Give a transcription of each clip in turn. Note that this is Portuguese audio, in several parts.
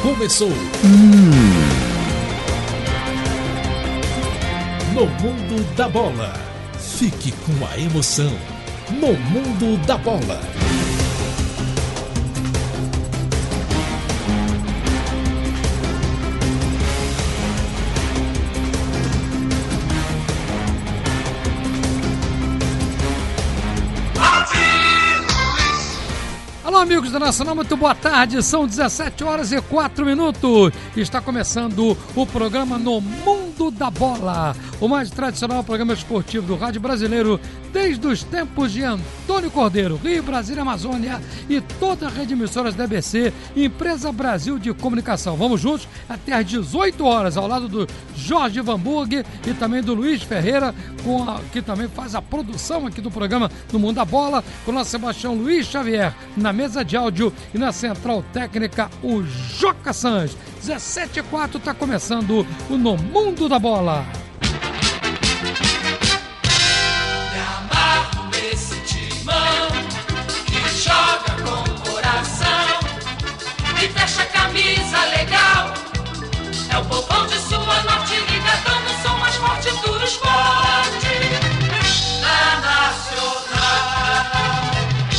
começou. No Mundo da Bola. Fique com a emoção. No Mundo da Bola. Alô, amigos do Nacional, muito boa tarde, são 17h04. Está começando o programa No Mundo da Bola, o mais tradicional programa esportivo do rádio brasileiro desde os tempos de Antônio Cordeiro, Rio, Brasília, Amazônia e toda a rede de emissoras da EBC, Empresa Brasil de Comunicação. Vamos juntos até às 18 horas, ao lado do Jorge Vanburg e também do Luiz Ferreira, que também faz a produção aqui do programa No Mundo da Bola, com o nosso Sebastião Luiz Xavier na mesa de áudio e na central técnica o Joca Sanz. 17h04, está começando o No Mundo da Bola. Me amarro nesse timão que joga com o coração e fecha a camisa legal. É o povão de sua norte ligadão no som mais forte do esporte. Na Nacional.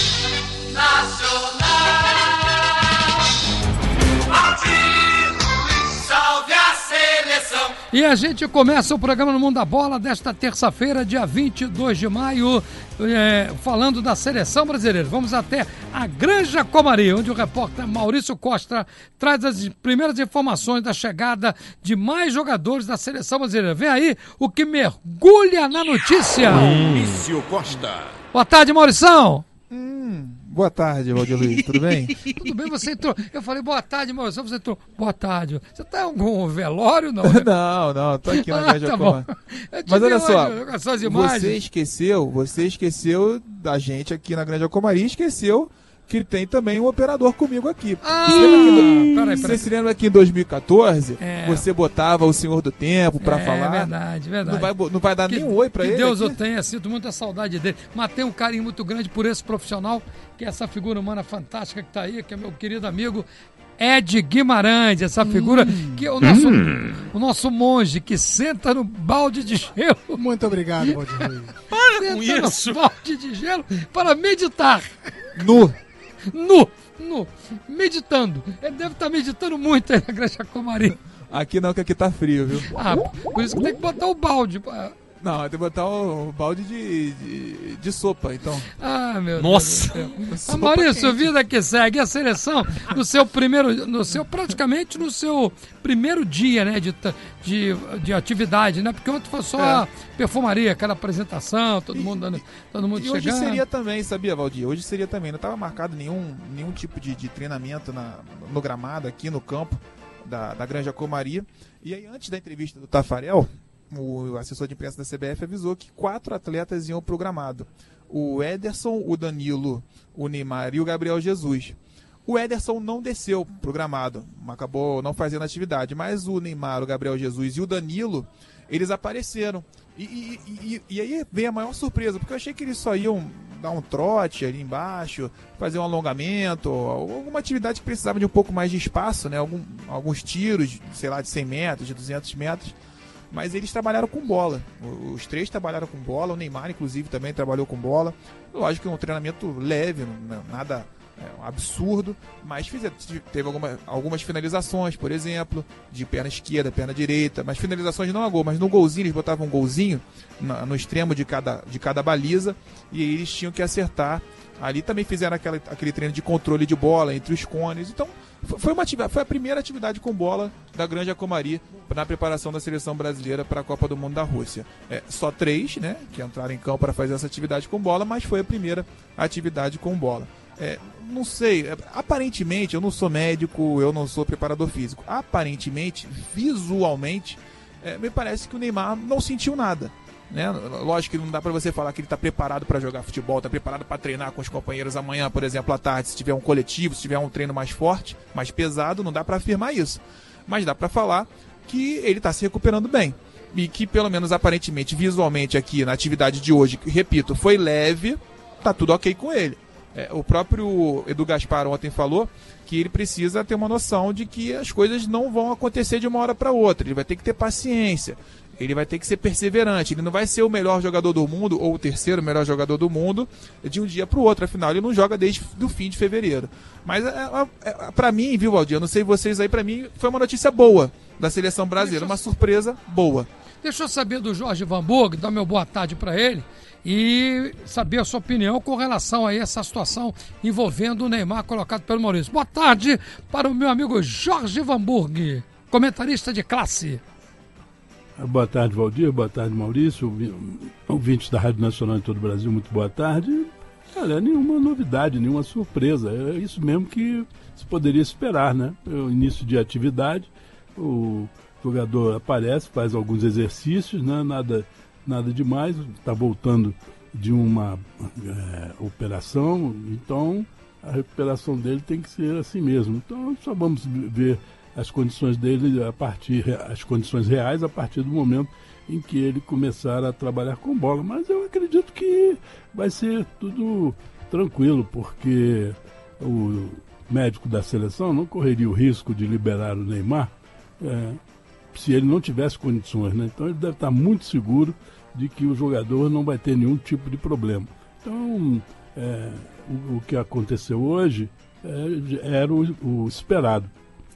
Salve a seleção. E a gente começa o programa No Mundo da Bola desta terça-feira, dia 22 de maio, falando da seleção brasileira. Vamos até a Granja Comari, onde o repórter Maurício Costa traz as primeiras informações da chegada de mais jogadores da seleção brasileira. Vem aí o que mergulha na notícia. Maurício Costa. Boa tarde, Maurição. Boa tarde, Valdir Luiz, tudo bem? Tudo bem, você entrou. Eu falei, boa tarde, Maurição, você entrou. Boa tarde. Você tá em algum velório, não? Não, tô aqui na Granja tá Comari. Mas olha só, você esqueceu da gente aqui na Granja Comari, esqueceu que tem também um operador comigo aqui. Peraí. Você se lembra que em 2014 você botava o Senhor do Tempo pra falar? Verdade. Não vai dar nenhum oi pra ele? Que Deus aqui? o tenha, sinto muita saudade dele. Mas tenho um carinho muito grande por esse profissional, que é essa figura humana fantástica que tá aí, que é meu querido amigo Ed Guimarães, essa figura que é o nosso monge que senta no balde de gelo. Muito obrigado, Valdir Luiz. Para com isso! No balde de gelo para meditar. Nu, meditando. Ele deve estar meditando muito aí na Granja Comari. aqui não, que aqui tá frio, viu? Por isso que tem que botar o balde. Não, tem que botar o balde de sopa, então. Meu Nossa. Deus do céu. Maurício, vida que segue a seleção praticamente no seu primeiro dia, né, de atividade, né, porque ontem foi só perfumaria, aquela apresentação, todo mundo chegando. Hoje seria também, sabia, Valdir? Hoje seria também, não estava marcado nenhum tipo de treinamento no gramado aqui no campo da Granja Comari. E aí, antes da entrevista do Tafarel, o assessor de imprensa da CBF avisou que 4 atletas iam pro gramado: o Ederson, o Danilo, o Neymar e o Gabriel Jesus. O Ederson não desceu pro gramado, acabou não fazendo atividade, mas o Neymar, o Gabriel Jesus e o Danilo, eles apareceram. E aí veio a maior surpresa, porque eu achei que eles só iam dar um trote ali embaixo, fazer um alongamento, alguma atividade que precisava de um pouco mais de espaço, né? Alguns tiros, sei lá, de 100 metros, de 200 metros. Mas eles trabalharam com bola. Os 3 trabalharam com bola. O Neymar, inclusive, também trabalhou com bola. Lógico que é um treinamento leve, nada absurdo. Mas teve algumas finalizações, por exemplo, de perna esquerda, perna direita. Mas finalizações não a gol, mas no golzinho, eles botavam um golzinho no extremo de cada baliza. E aí eles tinham que acertar. Ali também fizeram aquele treino de controle de bola entre os cones. Então, foi a primeira atividade com bola da Granja Comari na preparação da seleção brasileira para a Copa do Mundo da Rússia. Só 3, né, que entraram em campo para fazer essa atividade com bola, mas foi a primeira atividade com bola. Não sei, aparentemente, eu não sou médico, eu não sou preparador físico. Aparentemente, visualmente, me parece que o Neymar não sentiu nada. Né? Lógico que não dá pra você falar que ele tá preparado para jogar futebol, tá preparado para treinar com os companheiros amanhã, por exemplo, à tarde, se tiver um coletivo, se tiver um treino mais forte, mais pesado, não dá para afirmar isso. Mas dá para falar que ele tá se recuperando bem. E que, pelo menos aparentemente, visualmente aqui na atividade de hoje, repito, foi leve, tá tudo ok com ele. O próprio Edu Gaspar ontem falou que ele precisa ter uma noção de que as coisas não vão acontecer de uma hora para outra. Ele vai ter que ter paciência, ele vai ter que ser perseverante. Ele não vai ser o melhor jogador do mundo ou o terceiro melhor jogador do mundo de um dia para o outro. Afinal, ele não joga desde o fim de fevereiro. Mas para mim, viu, Valdir? Eu não sei vocês aí, para mim foi uma notícia boa da seleção brasileira, uma surpresa boa. Deixa eu saber do Jorge Vanburg, dar meu boa tarde para ele e saber a sua opinião com relação a essa situação envolvendo o Neymar colocado pelo Maurício. Boa tarde para o meu amigo Jorge Vanburg, comentarista de classe. Boa tarde, Valdir. Boa tarde, Maurício. Ouvintes da Rádio Nacional em todo o Brasil, muito boa tarde. Olha, nenhuma novidade, nenhuma surpresa. É isso mesmo que se poderia esperar, né? O início de atividade, o jogador aparece, faz alguns exercícios, né? Nada demais, está voltando de uma operação, então a recuperação dele tem que ser assim mesmo. Então só vamos ver as condições dele as condições reais a partir do momento em que ele começar a trabalhar com bola. Mas eu acredito que vai ser tudo tranquilo, porque o médico da seleção não correria o risco de liberar o Neymar se ele não tivesse condições, né? Então ele deve estar muito seguro de que o jogador não vai ter nenhum tipo de problema. Então o que aconteceu hoje era o esperado.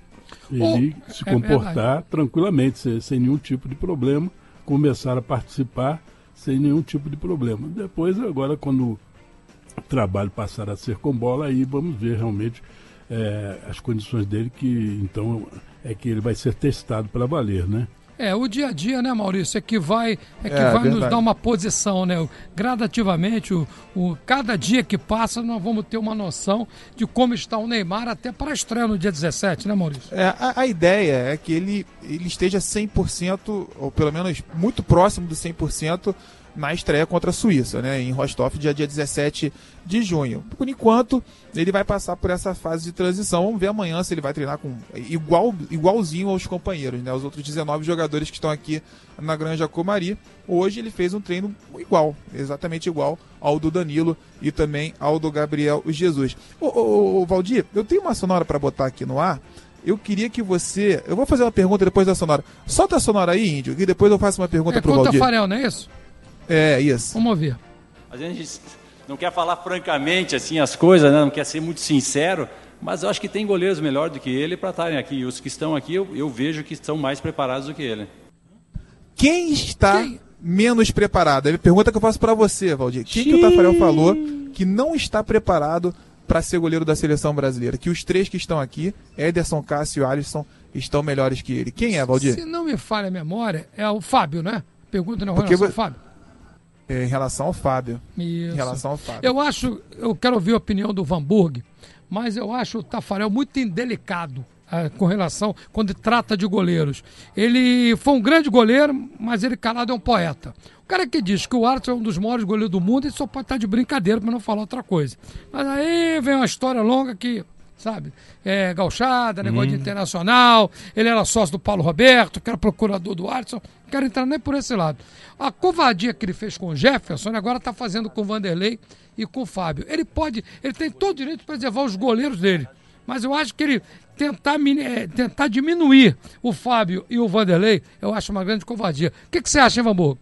Ele se comportar tranquilamente, sem nenhum tipo de problema, começar a participar sem nenhum tipo de problema. Depois, agora, quando o trabalho passar a ser com bola, aí vamos ver realmente as condições dele, que então que ele vai ser testado para valer, né? O dia a dia, né, Maurício, é que vai nos dar uma posição, né? Gradativamente, cada dia que passa, nós vamos ter uma noção de como está o Neymar até para a estreia no dia 17, né, Maurício? A ideia é que ele esteja 100%, ou pelo menos muito próximo do 100%, na estreia contra a Suíça, né, em Rostov, dia 17 de junho. Por enquanto, ele vai passar por essa fase de transição. Vamos ver amanhã se ele vai treinar igualzinho aos companheiros, né, os outros 19 jogadores que estão aqui na Granja Comari. Hoje ele fez um treino exatamente igual ao do Danilo e também ao do Gabriel Jesus. Ô Valdir, eu tenho uma sonora para botar aqui no ar. Eu queria que você... Eu vou fazer uma pergunta depois da sonora. Solta a sonora aí, Índio, e depois eu faço uma pergunta pro Valdir. Tafarel, não é isso? Isso. Vamos ouvir. A gente não quer falar francamente assim as coisas, né? Não quer ser muito sincero, mas eu acho que tem goleiros melhor do que ele para estarem aqui. E os que estão aqui, eu vejo que estão mais preparados do que ele. Quem está menos preparado? É a pergunta que eu faço para você, Valdir. Quem que o Tafarel falou que não está preparado para ser goleiro da seleção brasileira? Que os três que estão aqui, Ederson, Cássio e Alisson, estão melhores que ele. Quem é, Valdir? Se não me falha a memória, é o Fábio, né? Pergunta não relação ao Fábio. Em relação ao Fábio. Isso. Em relação ao Fábio. Eu quero ouvir a opinião do Vanburg, mas eu acho o Tafarel muito indelicado com relação, quando trata de goleiros. Ele foi um grande goleiro, mas ele calado é um poeta. O cara que diz que o Alisson é um dos maiores goleiros do mundo, ele só pode estar de brincadeira para não falar outra coisa. Mas aí vem uma história longa que, sabe, gauchada, negócio de internacional, ele era sócio do Paulo Roberto, que era procurador do Alisson, não quero entrar nem por esse lado. A covardia que ele fez com o Jefferson, ele agora está fazendo com o Vanderlei e com o Fábio. Ele tem todo o direito de preservar os goleiros dele, mas eu acho que ele tentar diminuir o Fábio e o Vanderlei, eu acho uma grande covardia. O que você acha, hein, Vanburg?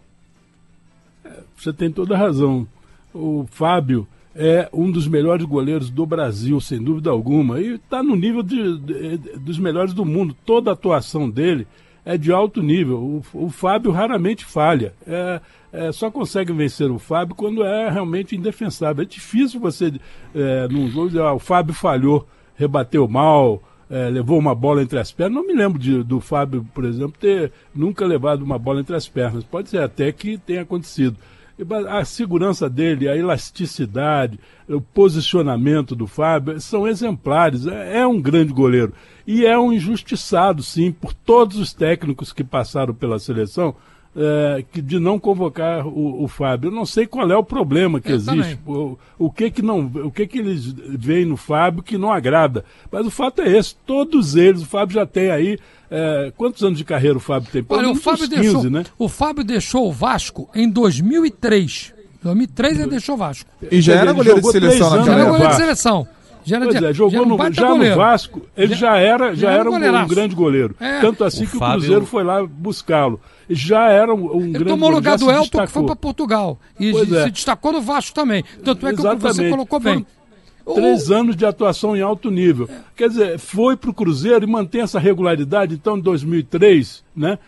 Você tem toda a razão. O Fábio é um dos melhores goleiros do Brasil, sem dúvida alguma, e está no nível dos melhores do mundo. Toda a atuação dele é de alto nível. O Fábio raramente falha. Só consegue vencer o Fábio quando é realmente indefensável. É difícil você, num jogo, dizer, o Fábio falhou, rebateu mal, levou uma bola entre as pernas. Não me lembro do Fábio, por exemplo, ter nunca levado uma bola entre as pernas. Pode ser até que tenha acontecido. A segurança dele, a elasticidade, o posicionamento do Fábio são exemplares. É um grande goleiro. E é um injustiçado, sim, por todos os técnicos que passaram pela seleção, de não convocar o Fábio. Eu não sei qual é o problema que existe, o que eles veem no Fábio que não agrada. Mas o fato é esse, todos eles, o Fábio já tem aí, quantos anos de carreira o Fábio tem? Olha, o Fábio 15, né? O Fábio deixou o Vasco em 2003, 2003 ele deixou o Vasco. E já era goleiro de seleção Já naquela era época. goleiro de seleção. Jogou no Vasco, ele já era um grande goleiro. Tanto assim que o Cruzeiro foi lá buscá-lo. Já era um grande goleiro. Ele tomou o lugar do Elton, que foi para Portugal. E se destacou no Vasco também. Tanto é que você colocou bem. 3 anos de atuação em alto nível. Quer dizer, foi para o Cruzeiro e mantém essa regularidade. Então, em 2003, né?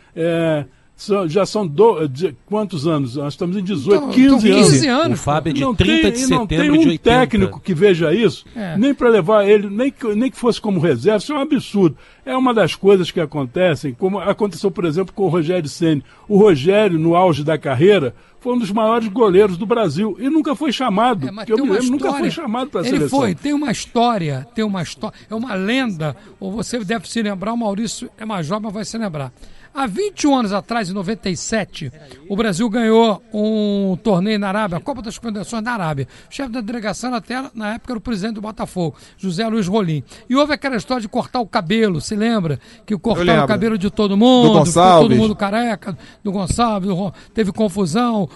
Já são quantos anos? Nós estamos em 18, 15 anos. O Fábio é de 30 de setembro de 80. Não tem um técnico que veja isso, nem para levar ele, nem que fosse como reserva. Isso é um absurdo. É uma das coisas que acontecem, como aconteceu, por exemplo, com o Rogério Ceni. O Rogério, no auge da carreira, foi um dos maiores goleiros do Brasil e nunca foi chamado. Nunca foi chamado para a seleção. Tem uma história, é uma lenda, ou você deve se lembrar, o Maurício é mais jovem, mas vai se lembrar. Há 21 anos atrás, em 97, o Brasil ganhou um torneio na Arábia, a Copa das Confederações da Arábia. O chefe da delegação na época era o presidente do Botafogo, José Luiz Rolim. E houve aquela história de cortar o cabelo, se lembra? Que cortaram o cabelo de todo mundo, do Gonçalves. todo mundo careca, do Gonçalves, teve confusão.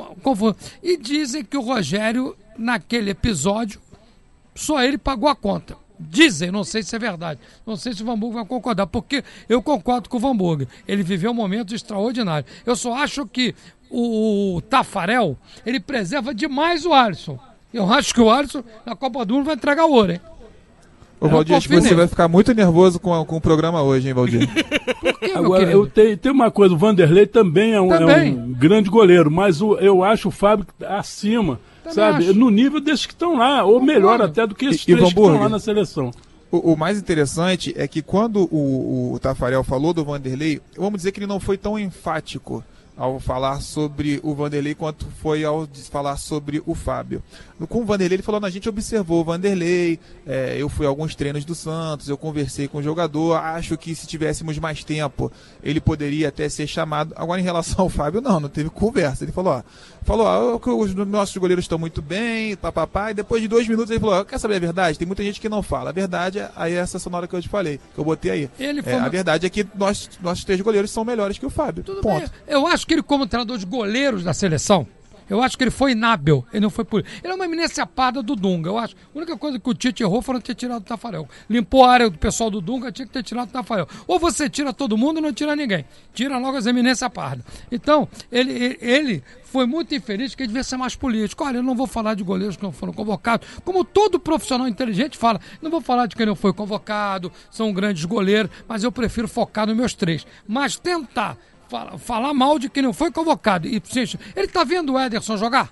E dizem que o Rogério, naquele episódio, só ele pagou a conta. Dizem, não sei se é verdade, não sei se o Vanburg vai concordar, porque eu concordo com o Vanburg, ele viveu momentos extraordinários. Eu só acho que o Tafarel, ele preserva demais o Alisson. Eu acho que o Alisson, na Copa do Mundo, vai entregar o ouro, hein? Ô, Valdir, acho que você vai ficar muito nervoso com o programa hoje, hein, Valdir? Por quê, agora, tem uma coisa, o Vanderlei também é um grande goleiro, mas eu acho o Fábio acima. Sabe, no nível desses que estão lá, ou melhor até do que esses três que estão lá na seleção. O mais interessante é que quando o Tafarel falou do Vanderlei, vamos dizer que ele não foi tão enfático ao falar sobre o Vanderlei quanto foi ao falar sobre o Fábio. Com o Vanderlei, ele falou, a gente observou o Vanderlei, eu fui a alguns treinos do Santos, eu conversei com o jogador, acho que se tivéssemos mais tempo, ele poderia até ser chamado. Agora, em relação ao Fábio, não teve conversa. Ele falou que os nossos goleiros estão muito bem, papapá, e depois de 2 minutos ele falou, quer saber a verdade? Tem muita gente que não fala. A verdade é essa sonora que eu te falei, que eu botei aí. A verdade é que nossos 3 goleiros são melhores que o Fábio. Tudo ponto. Bem. Eu acho que ele, como treinador de goleiros da seleção, eu acho que ele foi inábil, ele não foi por... Ele é uma eminência parda do Dunga, eu acho. A única coisa que o Tite errou foi não ter tirado o Tafarel. Limpou a área do pessoal do Dunga, tinha que ter tirado o Tafarel. Ou você tira todo mundo ou não tira ninguém. Tira logo as eminências pardas. Então, ele foi muito infeliz, porque ele devia ser mais político. Olha, eu não vou falar de goleiros que não foram convocados. Como todo profissional inteligente fala, não vou falar de quem não foi convocado, são grandes goleiros, mas eu prefiro focar nos meus 3. Mas tentar falar mal de quem não foi convocado. E, ele tá vendo o Ederson jogar?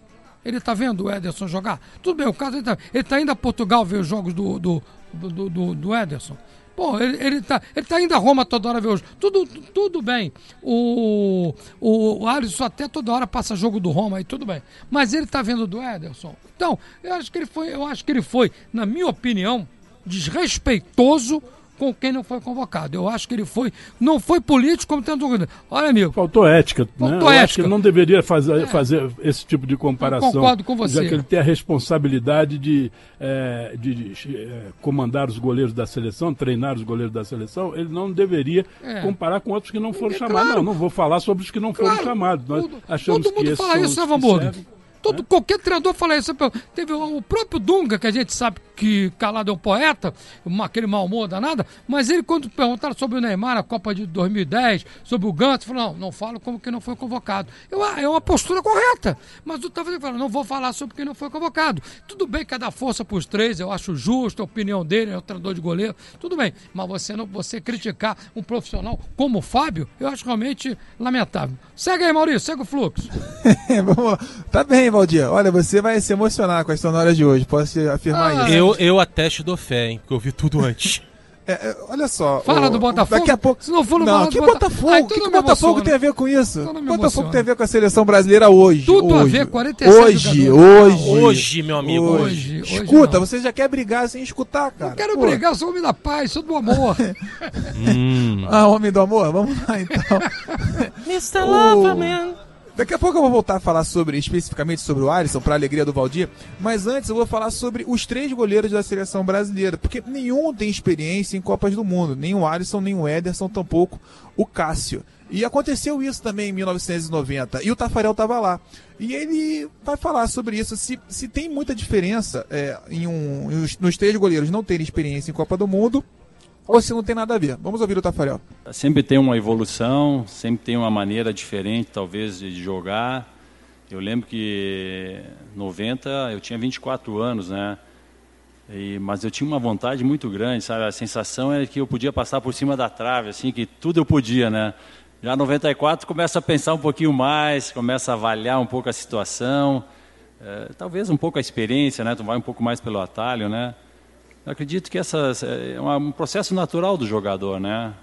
Tudo bem, o caso ele tá indo a Portugal ver os jogos do Ederson. Pô, ele tá indo a Roma toda hora ver os... Tudo bem. O Alisson até toda hora passa jogo do Roma e tudo bem. Mas ele tá vendo do Ederson. Então, eu acho que ele foi, na minha opinião, desrespeitoso com quem não foi convocado. Eu acho que ele não foi político como tendo... Olha, amigo... Faltou ética, né? Eu acho que ele não deveria fazer esse tipo de comparação. Eu concordo com você. Já que ele tem a responsabilidade de comandar os goleiros da seleção, treinar os goleiros da seleção, ele não deveria comparar com outros que não foram chamados. Claro. Não vou falar sobre os que não foram chamados. Nós achamos todo mundo fala isso, Vanburg. Qualquer treinador fala isso. Teve o próprio Dunga, que a gente sabe que calado é um poeta, aquele mau humor danado, mas ele, quando perguntaram sobre o Neymar na Copa de 2010, sobre o Ganso, falou, não falo como que não foi convocado. É uma postura correta, mas o Tafarel falou, não vou falar sobre quem não foi convocado. Tudo bem que é dar força para os 3, eu acho justo, a opinião dele, é o treinador de goleiro, tudo bem, mas você criticar um profissional como o Fábio, eu acho realmente lamentável. Segue aí, Maurício, segue o fluxo. Vamos lá. Tá bem, Valdir. Olha, você vai se emocionar com a sonora de hoje, posso afirmar isso. Eu até te dou fé, hein, porque eu vi tudo antes. Olha só. Fala do Botafogo? Daqui a pouco. Se não for no Botafogo? O que o Botafogo tem a ver com isso? O Botafogo tem a ver com a seleção brasileira hoje. Tudo hoje. A ver, 47 Hoje, meu amigo. Hoje. Escuta, você já quer brigar sem escutar, cara. Não quero brigar, eu sou homem da paz, sou do amor. Homem do amor? Vamos lá, então. Mr. Loverman. Daqui a pouco eu vou voltar a falar especificamente sobre o Alisson, para a alegria do Valdir, mas antes eu vou falar sobre os 3 goleiros da seleção brasileira, porque nenhum tem experiência em Copas do Mundo, nem o Alisson, nem o Ederson, tampouco o Cássio. E aconteceu isso também em 1990, e o Tafarel estava lá. E ele vai falar sobre isso, se tem muita diferença nos 3 goleiros não terem experiência em Copa do Mundo, ou se não tem nada a ver. Vamos ouvir o Tafarel. Sempre tem uma evolução, sempre tem uma maneira diferente, talvez, de jogar. Eu lembro que em 90 eu tinha 24 anos, né? Mas eu tinha uma vontade muito grande, sabe? A sensação era que eu podia passar por cima da trave, assim, que tudo eu podia, né? Já em 94 começa a pensar um pouquinho mais, começa a avaliar um pouco a situação, talvez um pouco a experiência, né? Tu vai um pouco mais pelo atalho, né? Eu acredito que é um processo natural do jogador, né?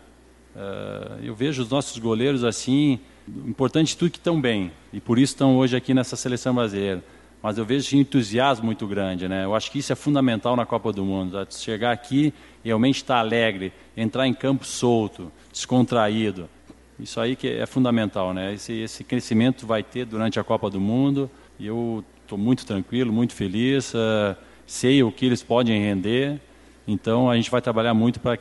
Eu vejo os nossos goleiros assim, importante tudo que estão bem, e por isso estão hoje aqui nessa seleção brasileira. Mas eu vejo um entusiasmo muito grande, né? Eu acho que isso é fundamental na Copa do Mundo, tá? Chegar aqui e realmente estar alegre, entrar em campo solto, descontraído. Isso aí que é fundamental, né? Esse crescimento vai ter durante a Copa do Mundo, e eu estou muito tranquilo, muito feliz, sei o que eles podem render, então a gente vai trabalhar muito para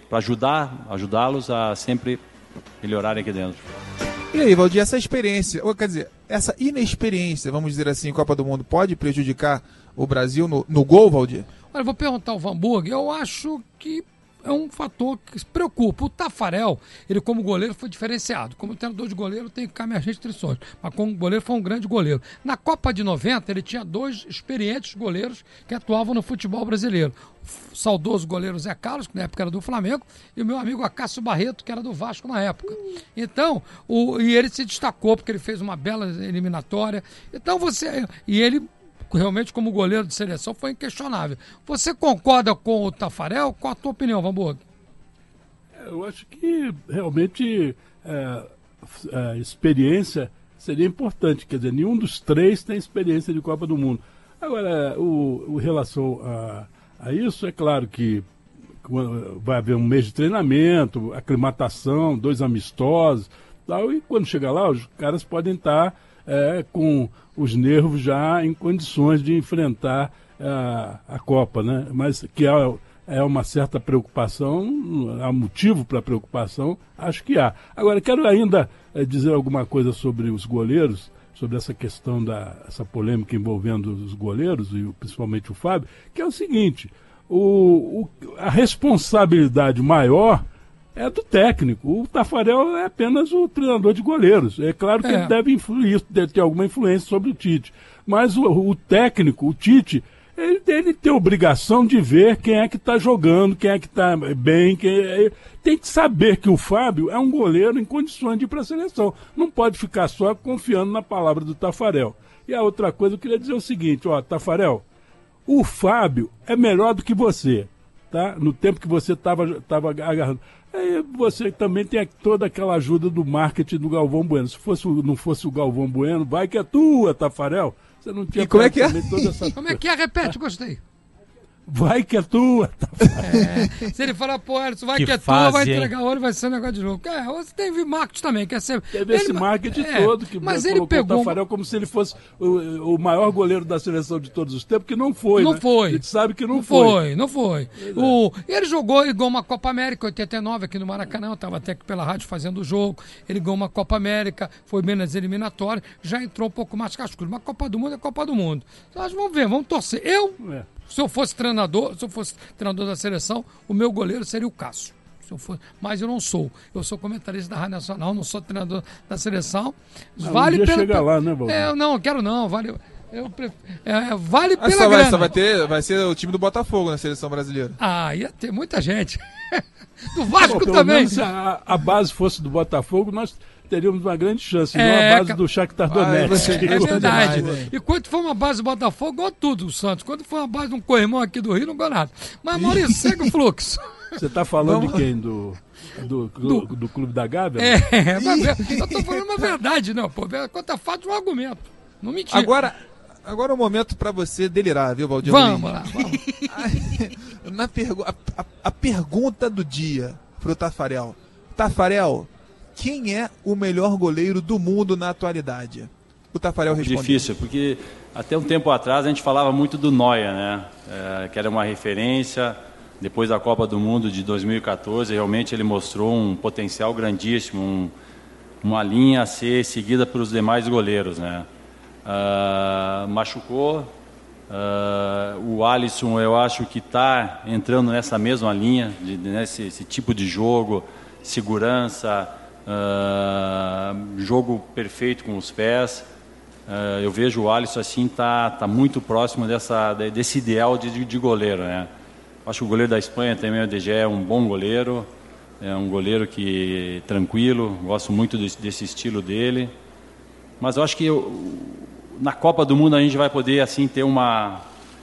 ajudá-los a sempre melhorarem aqui dentro. E aí, Valdir, essa experiência, ou quer dizer, essa inexperiência, vamos dizer assim, em Copa do Mundo, pode prejudicar o Brasil no gol, Valdir? Olha, eu vou perguntar ao Vanburg, eu acho que é um fator que se preocupa. O Tafarel, ele como goleiro foi diferenciado. Como treinador de goleiro tem que ficar minhas restrições, mas como goleiro foi um grande goleiro. Na Copa de 90 ele tinha 2 experientes goleiros que atuavam no futebol brasileiro. O saudoso goleiro Zé Carlos, que na época era do Flamengo, e o meu amigo Acácio Barreto, que era do Vasco na época. Então, e ele se destacou porque ele fez uma bela eliminatória. Então e ele realmente como goleiro de seleção foi inquestionável. Você concorda com o Tafarel? Qual a tua opinião, Vanburg? Eu acho que realmente a experiência seria importante. Quer dizer, nenhum dos 3 tem experiência de Copa do Mundo. Agora, em relação a isso, é claro que vai haver um mês de treinamento, aclimatação, 2 amistosos, tal, e quando chegar lá, os caras podem estar com os nervos já em condições de enfrentar a Copa, né? Mas que há uma certa preocupação, há motivo para preocupação, acho que há. Agora, quero ainda dizer alguma coisa sobre os goleiros, sobre essa questão essa polêmica envolvendo os goleiros, e principalmente o Fábio, que é o seguinte, a responsabilidade maior é do técnico. O Tafarel é apenas o treinador de goleiros. É claro que ele deve ter alguma influência sobre o Tite. Mas o técnico, o Tite, ele tem obrigação de ver quem é que está jogando, quem é que está bem. Tem que saber que o Fábio é um goleiro em condições de ir para a seleção. Não pode ficar só confiando na palavra do Tafarel. E a outra coisa, eu queria dizer o seguinte, Tafarel, o Fábio é melhor do que você, tá? No tempo que você estava agarrando. Aí você também tem toda aquela ajuda do marketing do Galvão Bueno. Se não fosse o Galvão Bueno, vai que é tua, Tafarel. Você não tinha... E como é que é? Toda essa... Como é que é? Repete, gostei. Vai que é tua. Se ele falar, pô, Alisson, vai que é tua, vai entregar o olho, vai ser um negócio de jogo. Você teve marketing também, quer ser... Teve esse marketing todo que mas ele pegou o Tafarel como se ele fosse o maior goleiro da seleção de todos os tempos, que não foi, Não né? foi. A gente sabe que não foi. Não foi. Ele ganhou uma Copa América em 89 aqui no Maracanã, eu estava até aqui pela rádio fazendo o jogo, ele ganhou uma Copa América, foi bem nas eliminatórias, já entrou um pouco mais cascudo. Mas Copa do Mundo é Copa do Mundo. Nós vamos ver, vamos torcer. Se eu fosse treinador da seleção, o meu goleiro seria o Cássio. Mas eu não sou. Eu sou comentarista da Rádio Nacional, não sou treinador da seleção. Vale pela... chegar lá, né, Valdir? Não, quero não. Vale pela grana. Vai ser o time do Botafogo na seleção brasileira. Ia ter muita gente. Do Vasco também. Se a base fosse do Botafogo, nós teríamos uma grande chance, não a base do Shakhtar Donetsk. É verdade. E quando for uma base do Botafogo, ganhou tudo o Santos. Quando for uma base de um co-irmão aqui do Rio, não ganhou nada. Mas, Maurício, segue o fluxo. Você está falando de quem? Do Clube da Gávea? Eu estou falando uma verdade, não. Pô, conta fato de um argumento. Não mentira. Agora é o momento para você delirar, viu, Valdir? Vamos lá. A pergunta do dia pro Tafarel. Tafarel, quem é o melhor goleiro do mundo na atualidade? O Tafarel respondeu. Difícil, porque até um tempo atrás a gente falava muito do Neuer, né? Que era uma referência. Depois da Copa do Mundo de 2014, realmente ele mostrou um potencial grandíssimo, uma linha a ser seguida pelos demais goleiros, né? Machucou. O Alisson, eu acho que está entrando nessa mesma linha, nesse tipo de jogo, segurança, jogo perfeito com os pés. Eu vejo o Alisson assim, tá muito próximo desse ideal de goleiro, né? Acho que o goleiro da Espanha também, o De Gea, é um bom goleiro, é um goleiro que tranquilo, gosto muito desse estilo dele. Mas eu acho que na Copa do Mundo a gente vai poder assim ter uma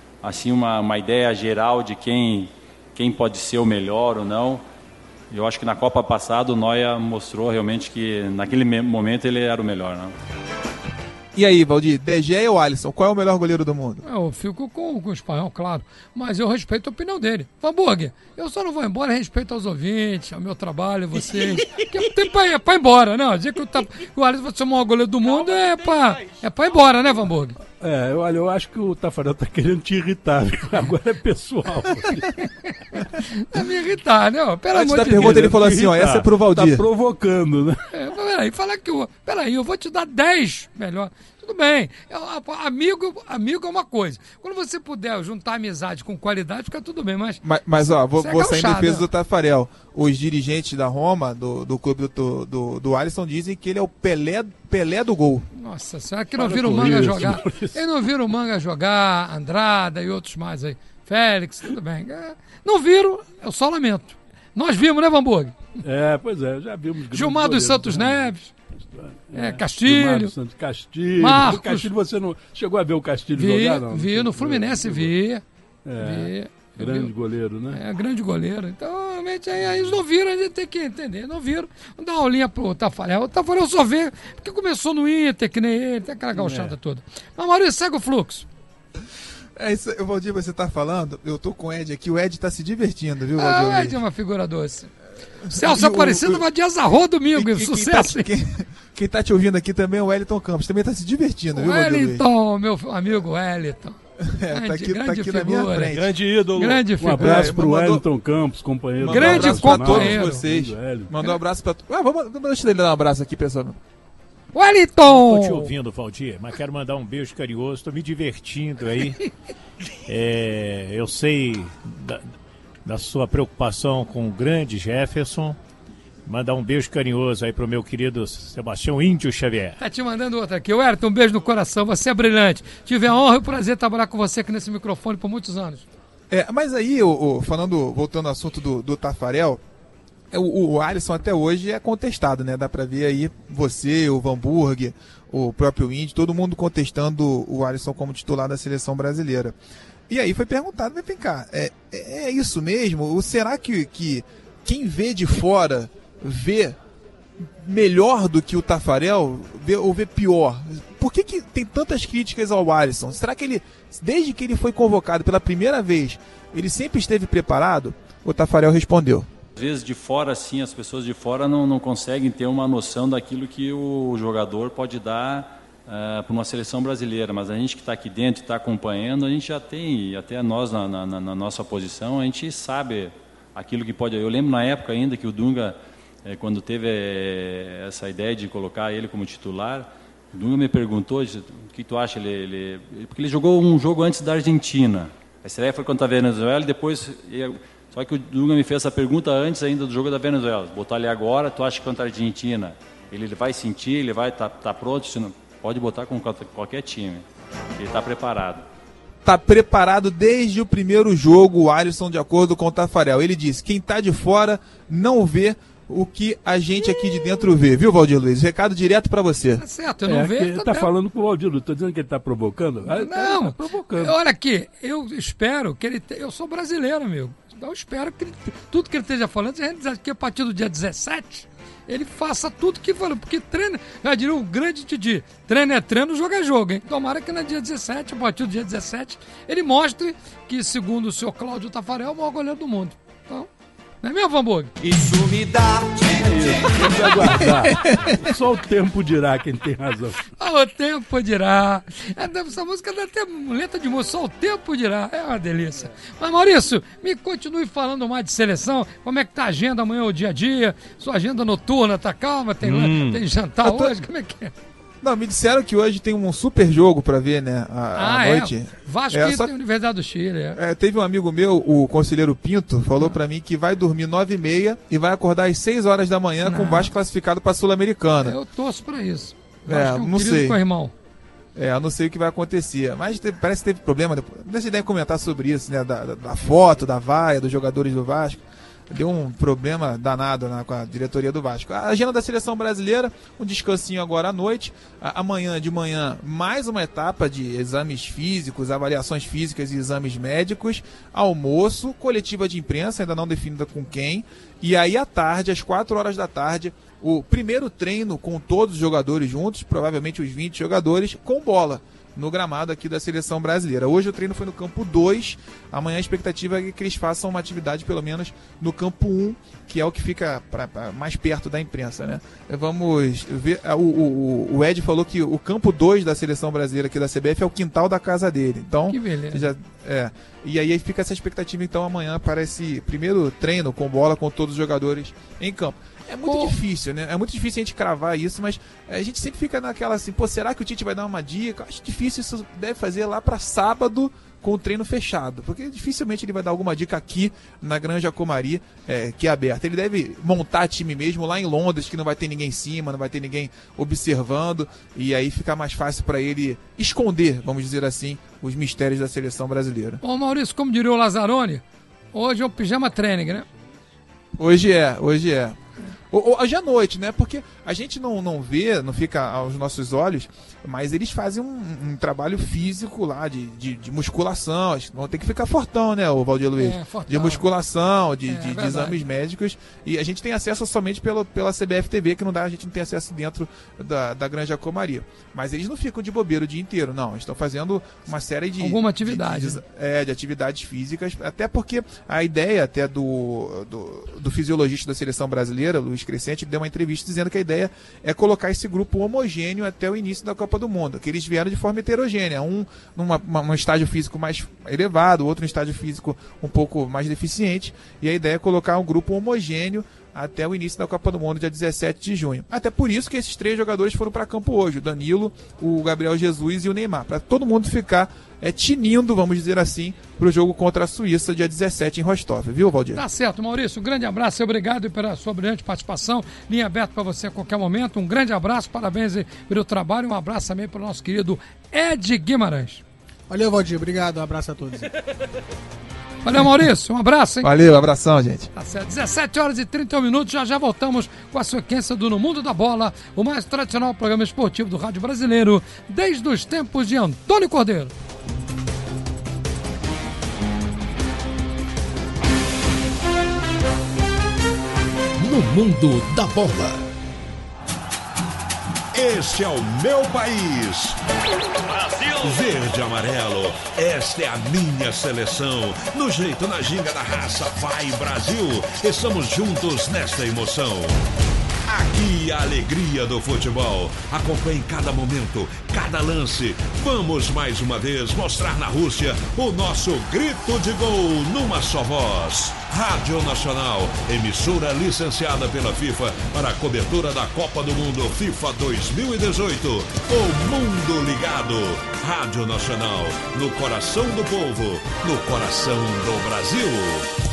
ideia geral de quem pode ser o melhor ou não. Eu acho que na Copa passada o Neuer mostrou realmente que naquele momento ele era o melhor, né? E aí, Valdir, De Gea ou Alisson? Qual é o melhor goleiro do mundo? Eu fico com o espanhol, claro. Mas eu respeito a opinião dele. Vanburg, eu só não vou embora em respeito aos ouvintes, ao meu trabalho, vocês. Porque tem pra ir embora, né? Dizer que o Alisson vai ser o maior goleiro do mundo é pra ir embora, né, Vanburg? Olha, eu acho que o Tafarel tá querendo te irritar. Agora é pessoal. É me irritar, né? Pelo Antes amor da de pergunta, Deus. ele falou assim, ó, essa é pro Valdir. Tá provocando, né? Peraí, fala que eu vou te dar 10 melhor. Tudo bem. Amigo é uma coisa. Quando você puder juntar amizade com qualidade, fica tudo bem, Mas ó, vou sair em defesa né? do Tafarel. Os dirigentes da Roma, do clube do Alisson, dizem que ele é o Pelé do gol. Nossa senhora, que não viram o Manga jogar. Eles não viram o Manga jogar, Andrada e outros mais aí. Félix, tudo bem. Não viram, eu só lamento. Nós vimos, né, Vanburg? Pois é, já vimos. Gilmar dos Santos Neves. Castilho. Gilmar dos Santos Castilho. Marcos. O Castilho, você não chegou a ver o Castilho jogar, não? Vi, no Fluminense vi. Grande goleiro, né? Grande goleiro. Então, realmente, aí eles não viram, a gente tem que entender. Não viram. Vamos dar uma olhinha pro Tafarel. O Tafarel só vê, porque começou no Inter, que nem ele, tem aquela gauchada toda. Mas, Maurício, segue o fluxo. É isso, Valdir, você tá falando, eu tô com o Ed aqui, o Ed tá se divertindo, viu, Valdir? O Ed é uma figura doce. Celso Aparecido vai de azarrou domingo, sucesso. Quem tá te ouvindo aqui também é o Wellington Campos, também tá se divertindo, viu, Wellington, meu amigo Wellington. Tá aqui na minha frente. Grande ídolo. Grande figura. Um abraço pro Wellington Campos, companheiro. Grande companheiro. Todos vocês. Mandou um abraço pra... Deixa ele dar um abraço aqui, pessoal. Wellington! Tô te ouvindo, Valdir, mas quero mandar um beijo carinhoso, tô me divertindo aí. Eu sei da sua preocupação com o grande Jefferson. Mandar um beijo carinhoso aí pro meu querido Sebastião Índio Xavier. Tá te mandando outra aqui. Wellington, um beijo no coração, você é brilhante. Tive a honra e o prazer de trabalhar com você aqui nesse microfone por muitos anos. Mas aí, voltando ao assunto do Tafarel, o Alisson até hoje é contestado, né? Dá pra ver aí você, o Vanburg, o próprio Índio, todo mundo contestando o Alisson como titular da seleção brasileira. E aí foi perguntado, mas vem cá, é isso mesmo? Ou será que quem vê de fora vê melhor do que o Tafarel ou vê pior? Por que tem tantas críticas ao Alisson? Será que ele, desde que ele foi convocado pela primeira vez, ele sempre esteve preparado? O Tafarel respondeu. Às vezes de fora, assim, as pessoas de fora não conseguem ter uma noção daquilo que o jogador pode dar para uma seleção brasileira, mas a gente que está aqui dentro e está acompanhando, a gente já tem, até nós na nossa posição, a gente sabe aquilo que pode... Eu lembro na época ainda que o Dunga, quando teve essa ideia de colocar ele como titular, o Dunga me perguntou, o que tu acha? Porque ele jogou um jogo antes da Argentina, a estreia foi contra a Venezuela e depois... Só que o Dunga me fez essa pergunta antes ainda do jogo da Venezuela. Botar ele agora, tu acha que contra a Argentina ele vai sentir, ele vai estar pronto? Se não, pode botar com qualquer time. Ele está preparado. Está preparado desde o primeiro jogo, o Alisson, de acordo com o Tafarel. Ele disse, quem está de fora não vê o que a gente aqui de dentro vê. Viu, Valdir Luiz? Recado direto para você. Tá certo, eu não vejo. Ele tá falando com o Valdir Luiz. Tô dizendo que ele tá provocando? Não, tá provocando. Olha aqui, eu espero que ele... Eu sou brasileiro, amigo. Então eu espero que tudo que ele esteja falando, a gente diz que a partir do dia 17, ele faça tudo que falou. Porque treino, já diria o grande Didi, treino é treino, jogo é jogo, hein? Tomara que no dia 17, a partir do dia 17, ele mostre que, segundo o senhor Cláudio Tafarel, é o maior goleiro do mundo. Então, Não é mesmo, Vamburg? Isso me dá Vamos aguardar. Só o tempo dirá quem tem razão. O tempo dirá. Essa música dá até letra de moço, só o tempo dirá. É uma delícia. Mas, Maurício, me continue falando mais de seleção. Como é que tá a agenda amanhã, o dia a dia? Sua agenda noturna, tá calma? Tem jantar hoje? Como é que é? Não, me disseram que hoje tem um super jogo pra ver, né, à noite. Vasco tem Universidade do Chile. Teve um amigo meu, o conselheiro Pinto, falou pra mim que vai dormir 9h30 e vai acordar às 6 horas da manhã com o Vasco classificado pra Sul-Americana. Eu torço pra isso. Vasco não sei. Com o irmão. Eu não sei o que vai acontecer. Mas parece que teve problema. Vocês devem comentar sobre isso, né, da foto, da vaia, dos jogadores do Vasco. Deu um problema danado com a diretoria do Vasco. A agenda da seleção brasileira, um descansinho agora à noite. Amanhã de manhã, mais uma etapa de exames físicos, avaliações físicas e exames médicos. Almoço, coletiva de imprensa, ainda não definida com quem. E aí à tarde, às 4 horas da tarde, o primeiro treino com todos os jogadores juntos, provavelmente os 20 jogadores, com bola, no gramado aqui da seleção brasileira. Hoje o treino foi no campo 2, amanhã a expectativa é que eles façam uma atividade pelo menos no campo 1, que é o que fica mais perto da imprensa, né? Vamos ver, o Ed falou que o campo 2 da seleção brasileira aqui da CBF é o quintal da casa dele, então... Que beleza. E aí fica essa expectativa então amanhã para esse primeiro treino com bola com todos os jogadores em campo. É muito difícil, né? É muito difícil a gente cravar isso, mas a gente sempre fica naquela assim, será que o Tite vai dar uma dica? Eu acho difícil, isso deve fazer lá para sábado com o treino fechado, porque dificilmente ele vai dar alguma dica aqui na Granja Comari, que é aberta. Ele deve montar time mesmo lá em Londres, que não vai ter ninguém em cima, não vai ter ninguém observando, e aí fica mais fácil para ele esconder, vamos dizer assim, os mistérios da seleção brasileira. Bom, Maurício, como diria o Lazzaroni, hoje é o pijama training, né? Hoje é. Hoje à noite, né? Porque a gente não vê, não fica aos nossos olhos, mas eles fazem um trabalho físico lá de musculação. Vão ter que ficar fortão, né, o Valdir Luiz? De musculação, de exames médicos. E a gente tem acesso somente pela CBF TV, que a gente não tem acesso dentro da Granja Comari. Mas eles não ficam de bobeira o dia inteiro, não. Eles estão fazendo uma série de... Alguma atividade. De atividades físicas, até porque a ideia até do fisiologista da seleção brasileira, Luiz Crescente, deu uma entrevista dizendo que a ideia é colocar esse grupo homogêneo até o início da Copa do Mundo, que eles vieram de forma heterogênea, um num estágio físico mais elevado, outro em estágio físico um pouco mais deficiente, e a ideia é colocar um grupo homogêneo até o início da Copa do Mundo, dia 17 de junho. Até por isso que esses 3 jogadores foram para campo hoje, o Danilo, o Gabriel Jesus e o Neymar, para todo mundo ficar tinindo, vamos dizer assim, para o jogo contra a Suíça, dia 17 em Rostov, viu, Valdir? Tá certo, Maurício, um grande abraço e obrigado pela sua brilhante participação, linha aberta para você a qualquer momento, um grande abraço, parabéns pelo trabalho, um abraço também para o nosso querido Ed Guimarães. Valeu, Valdir, obrigado, um abraço a todos. Valeu, Maurício, um abraço, hein? Valeu, abração, gente. Tá certo, 17 horas e 31 minutos, já voltamos com a sequência do No Mundo da Bola, o mais tradicional programa esportivo do rádio brasileiro, desde os tempos de Antônio Cordeiro. No Mundo da Bola. Este é o meu país. Brasil. Verde e amarelo. Esta é a minha seleção. No jeito, na ginga da raça, vai Brasil. Estamos juntos nesta emoção. Aqui a alegria do futebol. Acompanhe cada momento, cada lance. Vamos mais uma vez mostrar na Rússia o nosso grito de gol numa só voz. Rádio Nacional, emissora licenciada pela FIFA para a cobertura da Copa do Mundo FIFA 2018. O mundo ligado. Rádio Nacional, no coração do povo, no coração do Brasil.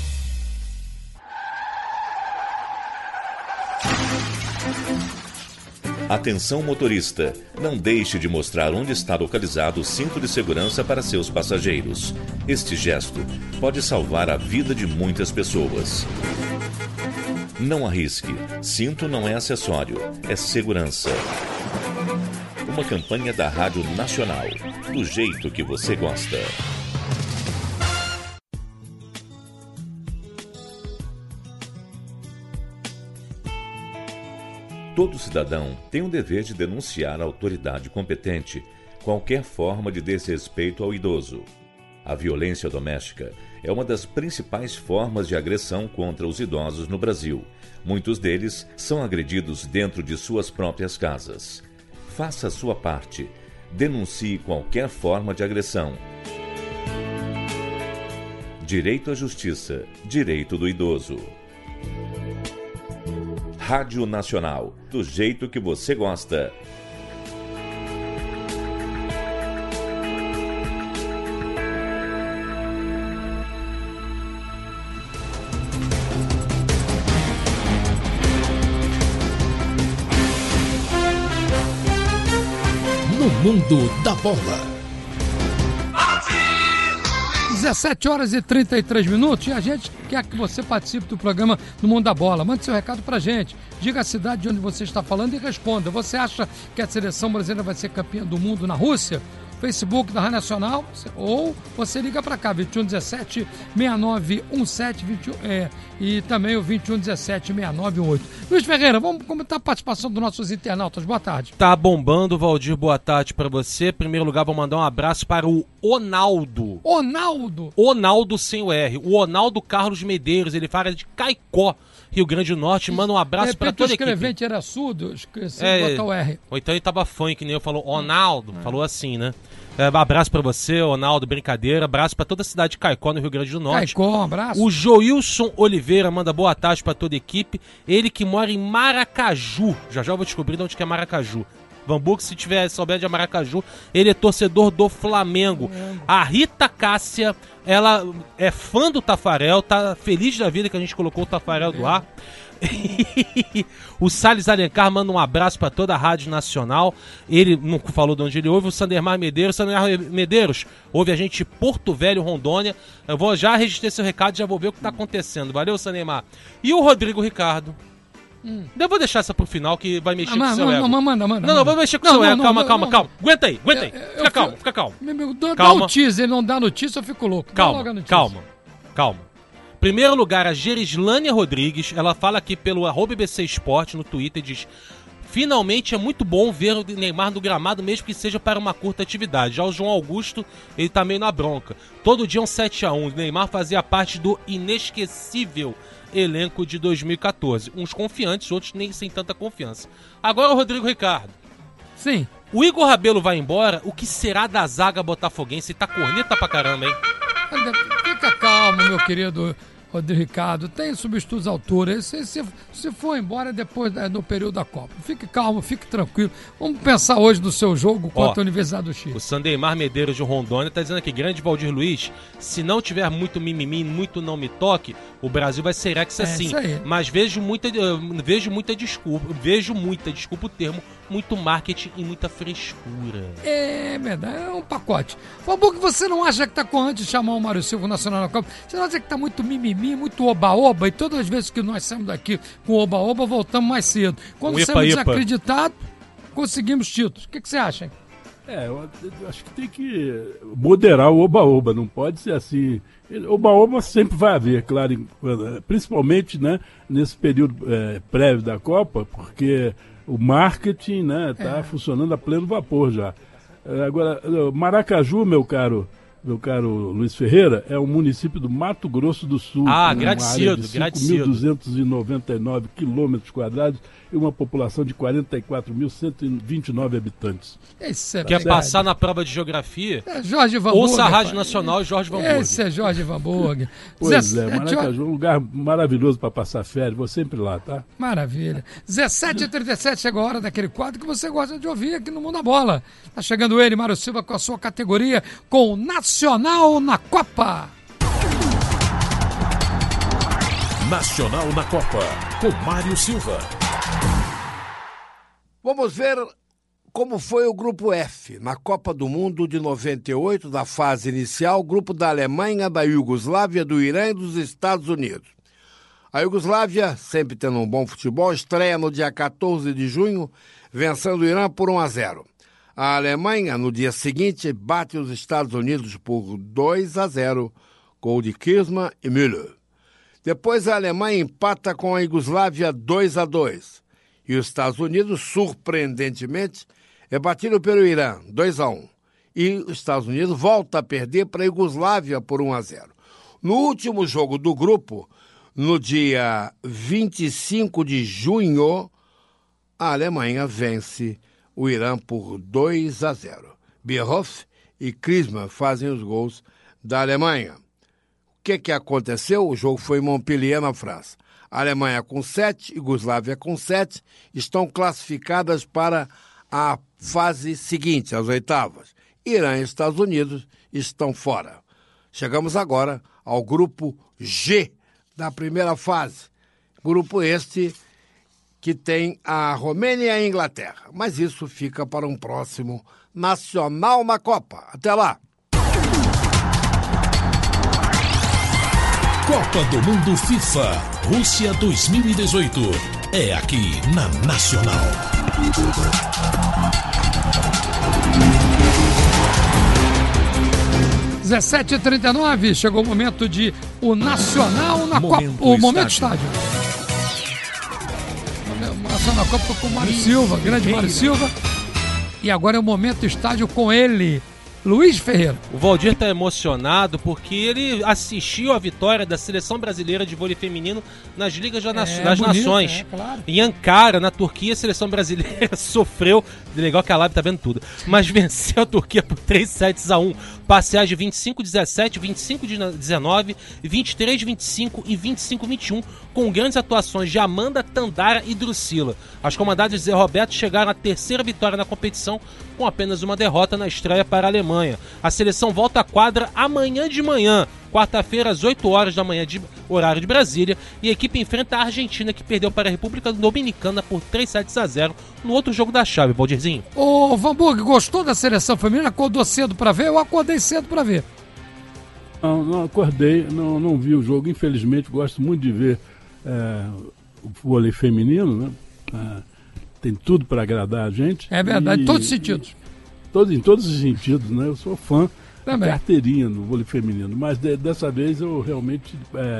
Atenção motorista, não deixe de mostrar onde está localizado o cinto de segurança para seus passageiros. Este gesto pode salvar a vida de muitas pessoas. Não arrisque, cinto não é acessório, é segurança. Uma campanha da Rádio Nacional, do jeito que você gosta. Todo cidadão tem o dever de denunciar à autoridade competente qualquer forma de desrespeito ao idoso. A violência doméstica é uma das principais formas de agressão contra os idosos no Brasil. Muitos deles são agredidos dentro de suas próprias casas. Faça a sua parte. Denuncie qualquer forma de agressão. Direito à justiça. Direito do idoso. Rádio Nacional. Do jeito que você gosta. No mundo da bola. 17h33 e a gente quer que você participe do programa No Mundo da Bola. Mande seu recado pra gente. Diga a cidade de onde você está falando e responda. Você acha que a seleção brasileira vai ser campeã do mundo na Rússia? Facebook da Rádio Nacional, ou você liga para cá, 2117-6917 e também o 2117-6918. Luiz Ferreira, vamos comentar a participação dos nossos internautas. Boa tarde. Tá bombando, Valdir, boa tarde para você. Em primeiro lugar, vou mandar um abraço para o Onaldo. Onaldo sem o R. O Onaldo Carlos Medeiros, ele fala de Caicó, Rio Grande do Norte. Manda um abraço para toda a equipe. O escrevente era surdo, esqueci de botar o R. Ou então ele tava funk, que nem eu, falou Onaldo, falou assim, né? Abraço pra você, Ronaldo, brincadeira. Abraço pra toda a cidade de Caicó, no Rio Grande do Norte. Caicó, um abraço. O Joilson Oliveira manda boa tarde pra toda a equipe. Ele que mora em Maracaju. Já eu vou descobrir de onde que é Maracaju. Vamburgo, se souber de Maracaju, ele é torcedor do Flamengo. A Rita Cássia, ela é fã do Tafarel, tá feliz da vida que a gente colocou o Tafarel do ar. O Salles Alencar manda um abraço para toda a Rádio Nacional. Ele não falou de onde ele ouve. O Sandermar Medeiros. Sandermar Medeiros ouve a gente de Porto Velho, Rondônia. Eu vou já registrar seu recado e já vou ver o que está acontecendo. Valeu, Sandermar. E o Rodrigo Ricardo. Eu vou deixar essa pro final que vai mexer com o seu ego. Manda. Não, vai mexer com o seu ego. Calma. Aguenta aí. Fica calmo. Dá notícia, ele não dá notícia, eu fico louco. Calma. Primeiro lugar, a Gerislânia Rodrigues, ela fala aqui pelo @BC Esporte no Twitter e diz: finalmente é muito bom ver o Neymar no gramado, mesmo que seja para uma curta atividade. Já o João Augusto, ele tá meio na bronca. Todo dia um 7-1. O Neymar fazia parte do inesquecível elenco de 2014. Uns confiantes, outros nem sem tanta confiança. Agora o Rodrigo Ricardo. Sim. O Igor Rabelo vai embora, o que será da zaga botafoguense? Tá corneta pra caramba, hein? Fica calmo, meu querido Rodrigo Ricardo, tem substitutos à altura. Se for embora depois no período da Copa, fique calmo, fique tranquilo. Vamos pensar hoje no seu jogo contra a Universidade do Chile. O Sandeimar Medeiros de Rondônia tá dizendo aqui: grande Valdir Luiz, se não tiver muito mimimi, muito não me toque, o Brasil vai ser assim. Mas vejo muita desculpa o termo, muito marketing e muita frescura. É verdade, é um pacote. Foi bom que você não acha que tá com antes de chamar o Mário Silva Nacional na Copa. Você não acha que tá muito mimimi, muito oba-oba, e todas as vezes que nós saímos daqui com oba-oba, voltamos mais cedo. Quando saímos desacreditados, conseguimos títulos. O que você acha, hein? Eu acho que tem que moderar o oba-oba, não pode ser assim. Oba-oba sempre vai haver, claro, principalmente, né, nesse período prévio da Copa, porque o marketing, né, tá funcionando a pleno vapor já. Agora, Maracaju, meu caro Luiz Ferreira, é um município do Mato Grosso do Sul. Agradecido. 5.299 quilômetros quadrados e uma população de 44.129 habitantes. Quer passar na prova de geografia? Jorge Van Burg. Ouça a Rádio Nacional e Jorge Van Burg. Esse é Jorge Van Burg. Pois Maracaju é um lugar maravilhoso para passar férias. Vou sempre lá, tá? Maravilha. 17h37 chega a hora daquele quadro que você gosta de ouvir aqui no Mundo da Bola. Tá chegando ele, Mário Silva, com a sua categoria, com o Nacional na Copa. Nacional na Copa, com Mário Silva. Vamos ver como foi o Grupo F na Copa do Mundo de 98, da fase inicial, grupo da Alemanha, da Iugoslávia, do Irã e dos Estados Unidos. A Iugoslávia, sempre tendo um bom futebol, estreia no dia 14 de junho, vencendo o Irã por 1-0. A Alemanha, no dia seguinte, bate os Estados Unidos por 2-0, gol de Klinsmann e Müller. Depois a Alemanha empata com a Iugoslávia 2-2. E os Estados Unidos, surpreendentemente, é batido pelo Irã 2-1. e os Estados Unidos volta a perder para a Iugoslávia por 1-0. No último jogo do grupo, no dia 25 de junho, a Alemanha vence o Irã por 2-0. Bierhoff e Klinsmann fazem os gols da Alemanha. O que aconteceu? O jogo foi em Montpellier, na França. A Alemanha com 7, Iugoslávia com 7, estão classificadas para a fase seguinte, as oitavas. Irã e Estados Unidos estão fora. Chegamos agora ao grupo G da primeira fase. Grupo este que tem a Romênia e a Inglaterra. Mas isso fica para um próximo Nacional na Copa. Até lá! Copa do Mundo FIFA Rússia 2018. É aqui na Nacional. 17h39, chegou o momento de o Nacional na Copa. O Momento Estádio. O Nacional na Copa com o Mário Silva, grande Mário Silva. E agora é o Momento Estádio com ele, Luiz Ferreira. O Valdir está emocionado porque ele assistiu a vitória da Seleção Brasileira de Vôlei Feminino nas Ligas das Nações. Claro. Em Ankara, na Turquia, a Seleção Brasileira sofreu, legal que a live tá vendo tudo, mas venceu a Turquia por 3-1. Parciais de 25-17, 25-19, 23-25 e 25-21, com grandes atuações de Amanda, Tandara e Drusila. As comandadas de Zé Roberto chegaram à terceira vitória na competição, com apenas uma derrota na estreia para a Alemanha. A seleção volta à quadra amanhã de manhã, quarta-feira, às 8 horas da manhã, horário de Brasília, e a equipe enfrenta a Argentina, que perdeu para a República Dominicana por 3-0 no outro jogo da chave, Valdirzinho. Ô, Vanburg, gostou da seleção feminina? Acordou cedo para ver? Eu acordei cedo para ver. Não acordei, não vi o jogo. Infelizmente, gosto muito de ver o vôlei feminino, né? Tem tudo para agradar a gente. É verdade, em todos os sentidos. Em todos os sentidos, né? Eu sou fã também. Da carteirinha no vôlei feminino, mas dessa vez eu realmente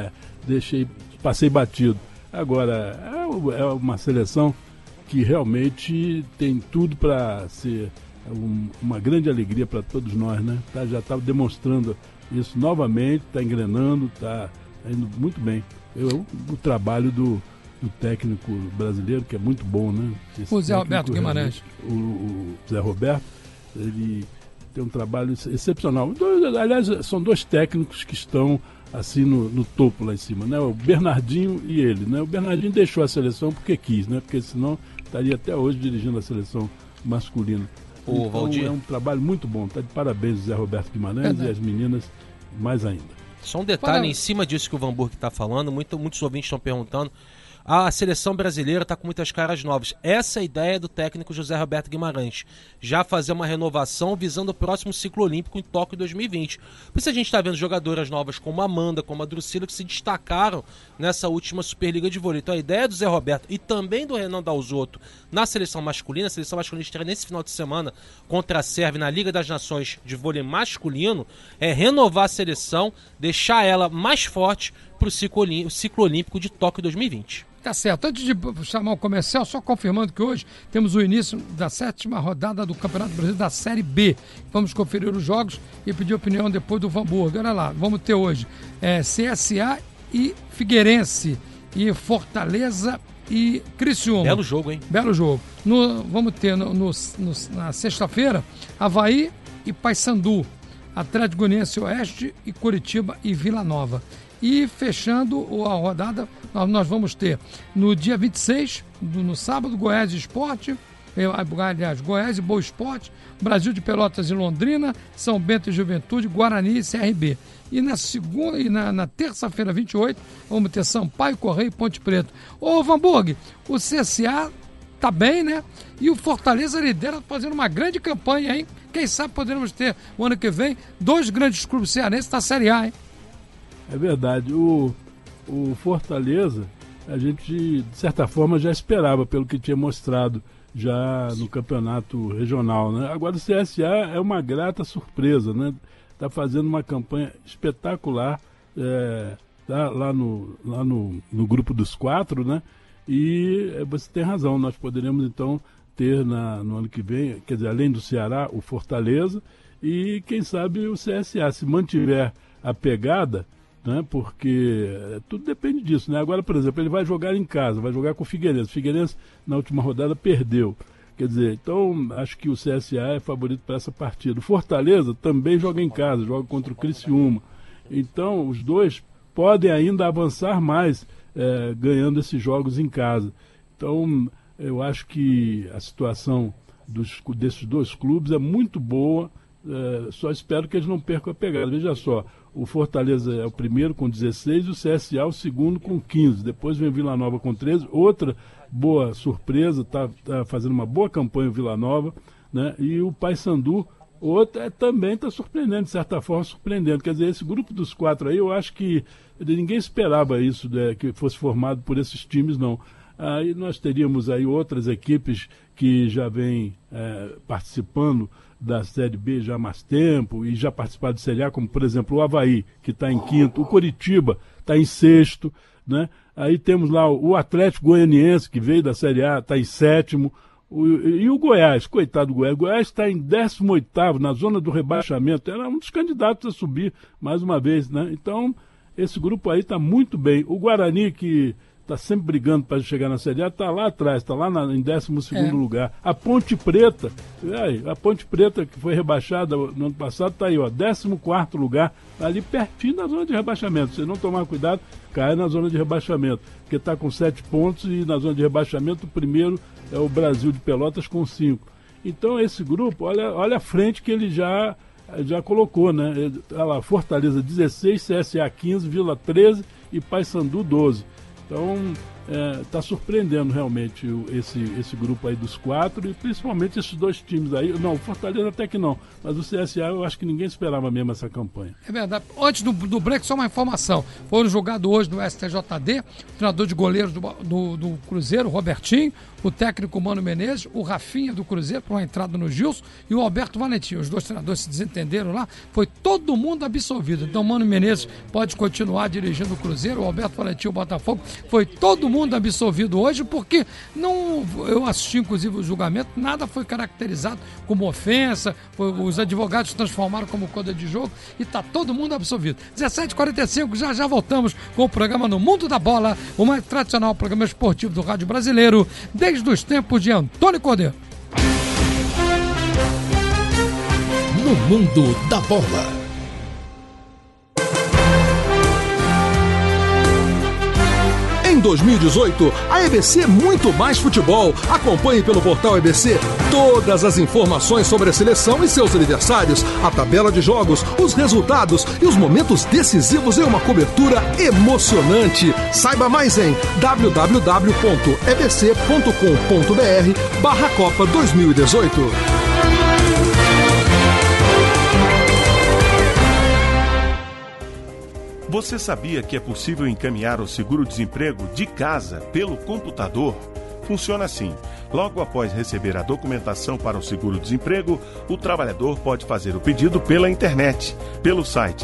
passei batido. Agora, é uma seleção que realmente tem tudo para ser uma grande alegria para todos nós, né? Já está demonstrando isso novamente, está engrenando, está indo muito bem. O trabalho do técnico brasileiro, que é muito bom, né? O Zé Roberto Guimarães. O Zé Roberto, ele tem um trabalho excepcional. Aliás, são dois técnicos que estão assim no topo lá em cima, né? O Bernardinho e ele, né? O Bernardinho deixou a seleção porque quis, né? Porque senão estaria até hoje dirigindo a seleção masculina. Então, Valdir, é um trabalho muito bom. Tá de parabéns o Zé Roberto Guimarães e as meninas mais ainda. Só um detalhe em cima disso que o Vanburg está falando, muitos ouvintes estão perguntando. A seleção brasileira está com muitas caras novas. Essa é a ideia do técnico José Roberto Guimarães. Já fazer uma renovação visando o próximo ciclo olímpico em Tóquio 2020. Por isso a gente está vendo jogadoras novas como a Amanda, como a Drusila, que se destacaram nessa última Superliga de Vôlei. Então a ideia do Zé Roberto e também do Renan Dalzotto na seleção masculina, a seleção masculina estreia nesse final de semana contra a Sérvia na Liga das Nações de Vôlei masculino, é renovar a seleção, deixar ela mais forte para o ciclo olímpico de Tóquio 2020. Tá certo. Antes de chamar o comercial, só confirmando que hoje temos o início da 7ª rodada do Campeonato Brasileiro da Série B. Vamos conferir os jogos e pedir opinião depois do Vanburg. Olha lá, vamos ter hoje CSA e Figueirense, e Fortaleza e Criciúma. Belo jogo, hein? Belo jogo. Vamos ter na sexta-feira, Avaí e Paysandu, Atlético Goianiense Oeste e Curitiba e Vila Nova. E fechando a rodada, nós vamos ter no dia 26, no sábado, Goiás e Esporte, aliás, Goiás e Boa Esporte, Brasil de Pelotas e Londrina, São Bento e Juventude, Guarani e CRB. E na terça-feira, 28, vamos ter Sampaio, Correia e Ponte Preta. Ô, Vanburg, o CSA tá bem, né? E o Fortaleza lidera fazendo uma grande campanha, hein? Quem sabe poderemos ter, o ano que vem, 2 grandes clubes cearenses na Série A, hein? É verdade. O Fortaleza, a gente, de certa forma, já esperava pelo que tinha mostrado já no campeonato regional, né? Agora o CSA é uma grata surpresa, né? Está fazendo uma campanha espetacular, tá lá no grupo dos 4, né? E você tem razão, nós poderemos então ter no ano que vem, quer dizer, além do Ceará, o Fortaleza e quem sabe o CSA, se mantiver a pegada, né, porque tudo depende disso, né? Agora, por exemplo, ele vai jogar em casa, vai jogar com o Figueirense. O Figueirense, na última rodada, perdeu. Quer dizer, então, acho que o CSA é favorito para essa partida. O Fortaleza também joga em casa, joga contra o Criciúma. Então, os dois podem ainda avançar mais, ganhando esses jogos em casa. Então, eu acho que a situação desses dois clubes é muito boa. Só espero que eles não percam a pegada. Veja só, o Fortaleza é o primeiro com 16 e o CSA o segundo com 15. Depois vem o Vila Nova com 13. Outra boa surpresa, está fazendo uma boa campanha o Vila Nova, né? E o Paysandu também está surpreendendo, de certa forma surpreendendo. Quer dizer, esse grupo dos 4 aí, eu acho que ninguém esperava isso, que fosse formado por esses times, não. Aí nós teríamos aí outras equipes que já vêm participando da Série B já há mais tempo e já participaram de Série A, como por exemplo o Avaí, que está em quinto, o Coritiba está em sexto, né? Aí temos lá o Atlético Goianiense, que veio da Série A, está em sétimo, e o Goiás, coitado do Goiás. O Goiás está em 18º, na zona do rebaixamento, era um dos candidatos a subir mais uma vez, né? Então, esse grupo aí está muito bem. O Guarani, que está sempre brigando para chegar na Série A, está lá atrás, está lá em 12º lugar. A Ponte Preta, que foi rebaixada no ano passado, está aí, ó, 14º lugar, ali pertinho da zona de rebaixamento. Se não tomar cuidado, cai na zona de rebaixamento, porque está com 7 pontos e na zona de rebaixamento o primeiro é o Brasil de Pelotas com 5. Então esse grupo, olha a frente que ele já colocou, né? Olha lá, Fortaleza 16, CSA 15, Vila 13 e Paysandu 12. Então, está surpreendendo realmente esse grupo aí dos 4 e principalmente esses 2 times aí. Não, o Fortaleza até que não, mas o CSA eu acho que ninguém esperava mesmo essa campanha. É verdade. Antes do break, só uma informação. Foram jogados hoje no STJD, o treinador de goleiros do Cruzeiro, o Robertinho, o técnico Mano Menezes, o Rafinha do Cruzeiro, para uma entrada no Gilson, e o Alberto Valentim. Os 2 treinadores se desentenderam lá, foi todo mundo absolvido. Então, Mano Menezes pode continuar dirigindo o Cruzeiro, o Alberto Valentim, o Botafogo, foi todo mundo absolvido hoje, porque eu assisti inclusive o julgamento, nada foi caracterizado como ofensa, os advogados transformaram como coisa de jogo e está todo mundo absolvido. 17h45, já voltamos com o programa No Mundo da Bola, o mais tradicional programa esportivo do rádio brasileiro, desde os tempos de Antônio Cordeiro. No Mundo da Bola. Em 2018, a EBC é muito mais futebol. Acompanhe pelo portal EBC todas as informações sobre a seleção e seus adversários, a tabela de jogos, os resultados e os momentos decisivos em uma cobertura emocionante. Saiba mais em www.ebc.com.br/Copa 2018. Você sabia que é possível encaminhar o seguro-desemprego de casa pelo computador? Funciona assim. Logo após receber a documentação para o seguro-desemprego, o trabalhador pode fazer o pedido pela internet, pelo site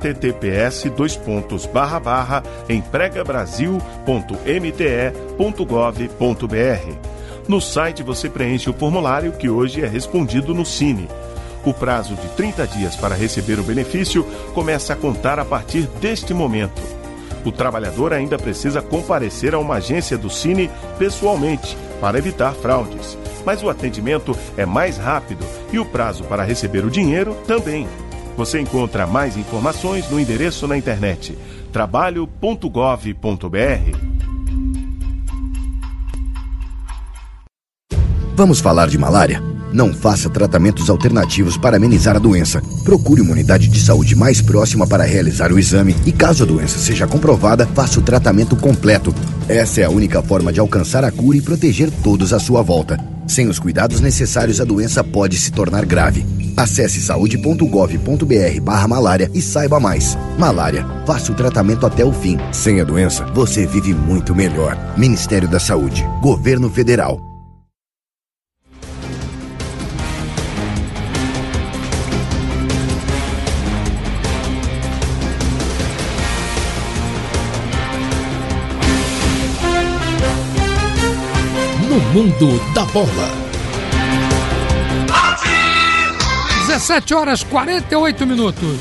https://empregabrasil.mte.gov.br. No site você preenche o formulário que hoje é respondido no Cine. O prazo de 30 dias para receber o benefício começa a contar a partir deste momento. O trabalhador ainda precisa comparecer a uma agência do Cine pessoalmente para evitar fraudes. Mas o atendimento é mais rápido e o prazo para receber o dinheiro também. Você encontra mais informações no endereço na internet trabalho.gov.br. Vamos falar de malária? Não faça tratamentos alternativos para amenizar a doença. Procure uma unidade de saúde mais próxima para realizar o exame e, caso a doença seja comprovada, faça o tratamento completo. Essa é a única forma de alcançar a cura e proteger todos à sua volta. Sem os cuidados necessários, a doença pode se tornar grave. Acesse saude.gov.br/malária e saiba mais. Malária, faça o tratamento até o fim. Sem a doença, você vive muito melhor. Ministério da Saúde, Governo Federal. No Mundo da Bola. 17 horas 48 minutos.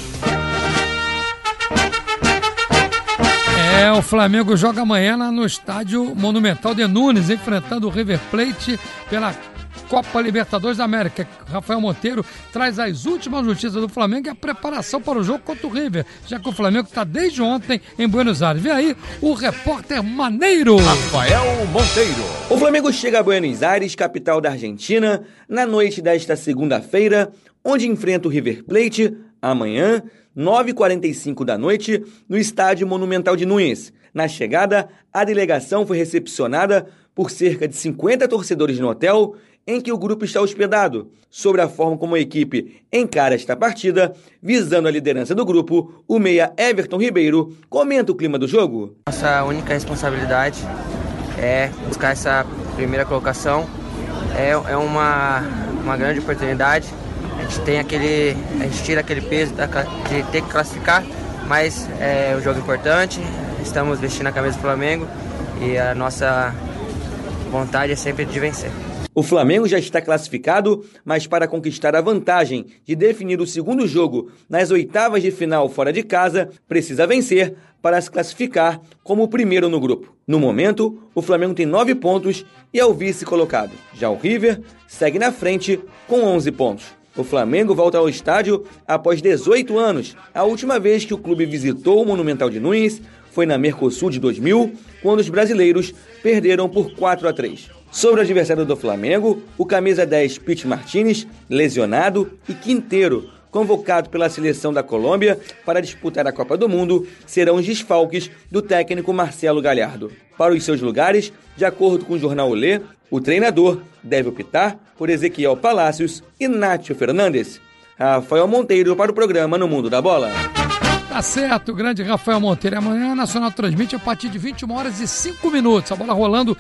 O Flamengo joga amanhã lá no estádio Monumental de Nunes, enfrentando o River Plate pela Copa Libertadores da América. Rafael Monteiro traz as últimas notícias do Flamengo e a preparação para o jogo contra o River, já que o Flamengo está desde ontem em Buenos Aires. Vem aí o repórter Maneiro. Rafael Monteiro. O Flamengo chega a Buenos Aires, capital da Argentina, na noite desta segunda-feira, onde enfrenta o River Plate amanhã, 9h45 da noite, no estádio Monumental de Nunes. Na chegada, a delegação foi recepcionada por cerca de 50 torcedores no hotel em que o grupo está hospedado. Sobre a forma como a equipe encara esta partida, visando a liderança do grupo, o meia Everton Ribeiro comenta o clima do jogo. Nossa única responsabilidade é buscar essa primeira colocação. É uma grande oportunidade. A gente tira aquele peso de ter que classificar, mas é um jogo importante. Estamos vestindo a camisa do Flamengo e a nossa vontade é sempre de vencer. O Flamengo já está classificado, mas para conquistar a vantagem de definir o segundo jogo nas oitavas de final fora de casa, precisa vencer para se classificar como o primeiro no grupo. No momento, o Flamengo tem 9 pontos e é o vice-colocado. Já o River segue na frente com 11 pontos. O Flamengo volta ao estádio após 18 anos. A última vez que o clube visitou o Monumental de Nunes foi na Mercosul de 2000, quando os brasileiros perderam por 4-3. Sobre o adversário do Flamengo, o camisa 10 Pity Martínez, lesionado, e Quinteiro, convocado pela seleção da Colômbia para disputar a Copa do Mundo, serão os desfalques do técnico Marcelo Gallardo. Para os seus lugares, de acordo com o jornal Olé, o treinador deve optar por Ezequiel Palacios e Nacho Fernandes. Rafael Monteiro para o programa No Mundo da Bola. Tá certo, grande Rafael Monteiro. Amanhã a Nacional transmite a partir de 21 horas e 5 minutos. A bola rolando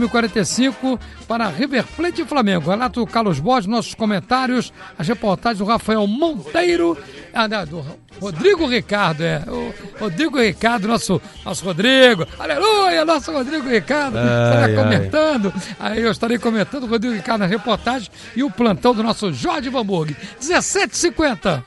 21h45 para River Plate e Flamengo. Relato Carlos Borges, nossos comentários, as reportagens do Rafael Monteiro, do Rodrigo Ricardo, o Rodrigo Ricardo, nosso Rodrigo. Aleluia, nosso Rodrigo Ricardo. Estará comentando. Aí eu estarei comentando o Rodrigo Ricardo na reportagem e o plantão do nosso Jorge Van Burg. 17h50.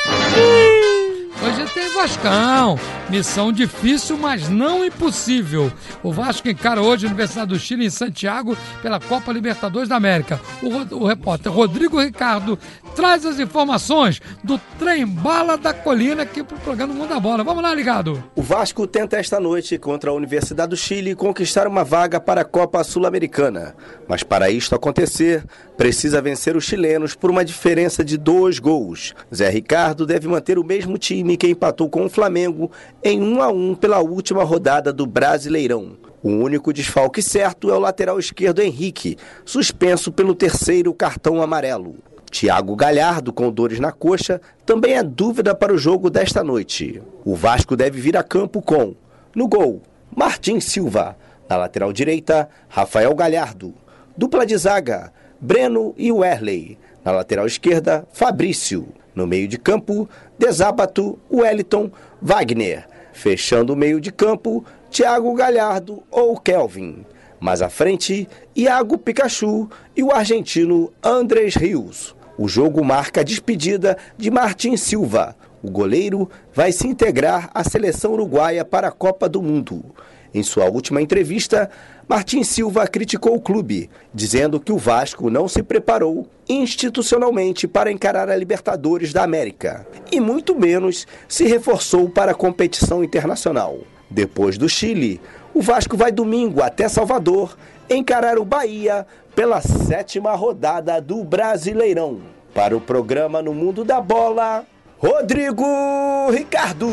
Hoje tem Vascão, missão difícil, mas não impossível. O Vasco encara hoje a Universidade do Chile em Santiago pela Copa Libertadores da América. O repórter Rodrigo Ricardo traz as informações do Trem Bala da Colina aqui pro programa Mundo da Bola. Vamos lá, ligado. O Vasco tenta esta noite contra a Universidade do Chile conquistar uma vaga para a Copa Sul-Americana. Mas para isto acontecer, precisa vencer os chilenos por uma diferença de 2 gols. Zé Ricardo deve manter o mesmo time que empatou com o Flamengo em 1-1 pela última rodada do Brasileirão. O único desfalque certo é o lateral esquerdo Henrique, suspenso pelo 3º cartão amarelo. Thiago Galhardo, com dores na coxa, também é dúvida para o jogo desta noite. O Vasco deve vir a campo com, no gol, Martin Silva. Na lateral direita, Rafael Galhardo. Dupla de zaga, Breno e Werley. Na lateral esquerda, Fabrício. No meio de campo, De Zábato, Wellington, Wagner. Fechando o meio de campo, Thiago Galhardo ou Kelvin. Mais à frente, Iago Pikachu e o argentino Andrés Rios. O jogo marca a despedida de Martin Silva. O goleiro vai se integrar à seleção uruguaia para a Copa do Mundo. Em sua última entrevista, Martin Silva criticou o clube, dizendo que o Vasco não se preparou institucionalmente para encarar a Libertadores da América e muito menos se reforçou para a competição internacional. Depois do Chile, o Vasco vai domingo até Salvador encarar o Bahia pela 7ª rodada do Brasileirão. Para o programa No Mundo da Bola, Rodrigo Ricardo.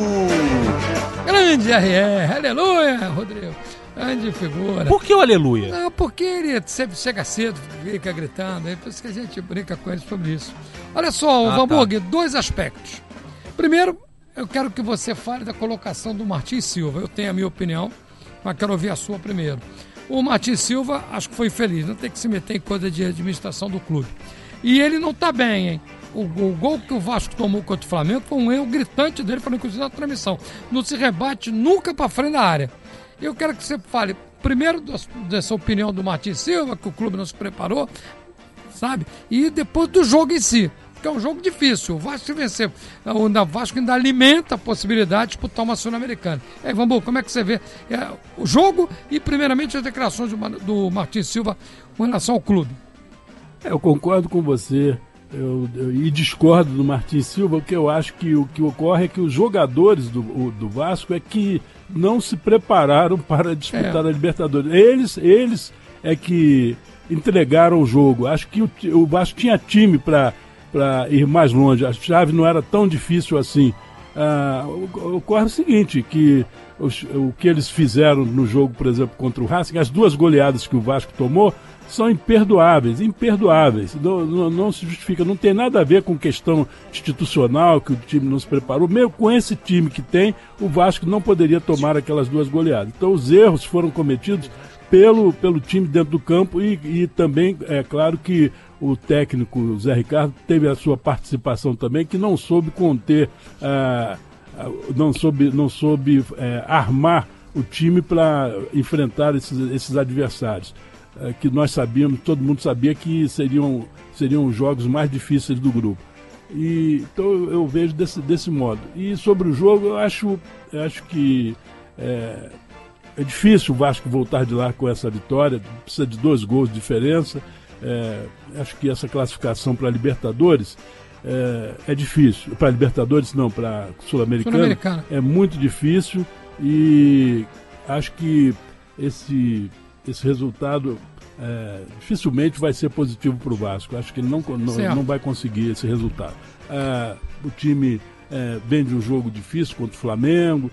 Grande RR, aleluia, Rodrigo. Grande figura. Por que o aleluia? Não, porque ele sempre chega cedo, fica gritando, é por isso que a gente brinca com ele sobre isso. Olha só, Van Burg, 2 aspectos. Primeiro, eu quero que você fale da colocação do Martin Silva. Eu tenho a minha opinião, mas quero ouvir a sua primeiro. O Martin Silva, acho que foi infeliz, não tem que se meter em coisa de administração do clube. E ele não tá bem, hein? O gol que o Vasco tomou contra o Flamengo foi um erro gritante dele, para inclusive na transmissão. Não se rebate nunca para frente da área. Eu quero que você fale primeiro dessa opinião do Martin Silva, que o clube não se preparou, sabe? E depois do jogo em si. que é um jogo difícil. O Vasco, se vencer, o Vasco ainda alimenta a possibilidade de disputar uma Sul-Americana. E aí, Vambu, como é que você vê o jogo e, primeiramente, as declarações do Martins Silva com relação ao clube? Eu concordo com você e discordo do Martins Silva, porque eu acho que o que ocorre é que os jogadores do Vasco é que não se prepararam para disputar a Libertadores. Eles é que entregaram o jogo. Acho que o Vasco tinha time para ir mais longe. A chave não era tão difícil assim. Ocorre o seguinte, que o que eles fizeram no jogo, por exemplo, contra o Racing, as 2 goleadas que o Vasco tomou, são imperdoáveis. Não se justifica, não tem nada a ver com questão institucional, que o time não se preparou. Mesmo com esse time que tem, o Vasco não poderia tomar aquelas 2 goleadas. Então os erros foram cometidos pelo time dentro do campo e também, é claro que o técnico Zé Ricardo teve a sua participação também, que não soube conter, não soube armar o time para enfrentar esses adversários. Que nós sabíamos, todo mundo sabia que seriam os jogos mais difíceis do grupo. Então eu vejo desse modo. E sobre o jogo, eu acho que é difícil o Vasco voltar de lá com essa vitória, precisa de 2 gols de diferença. Acho que essa classificação para a Libertadores é difícil. Para a Libertadores não, para Sul-Americana é muito difícil e acho que esse resultado dificilmente vai ser positivo para o Vasco. Acho que ele não vai conseguir esse resultado. O time vem de um jogo difícil contra o Flamengo,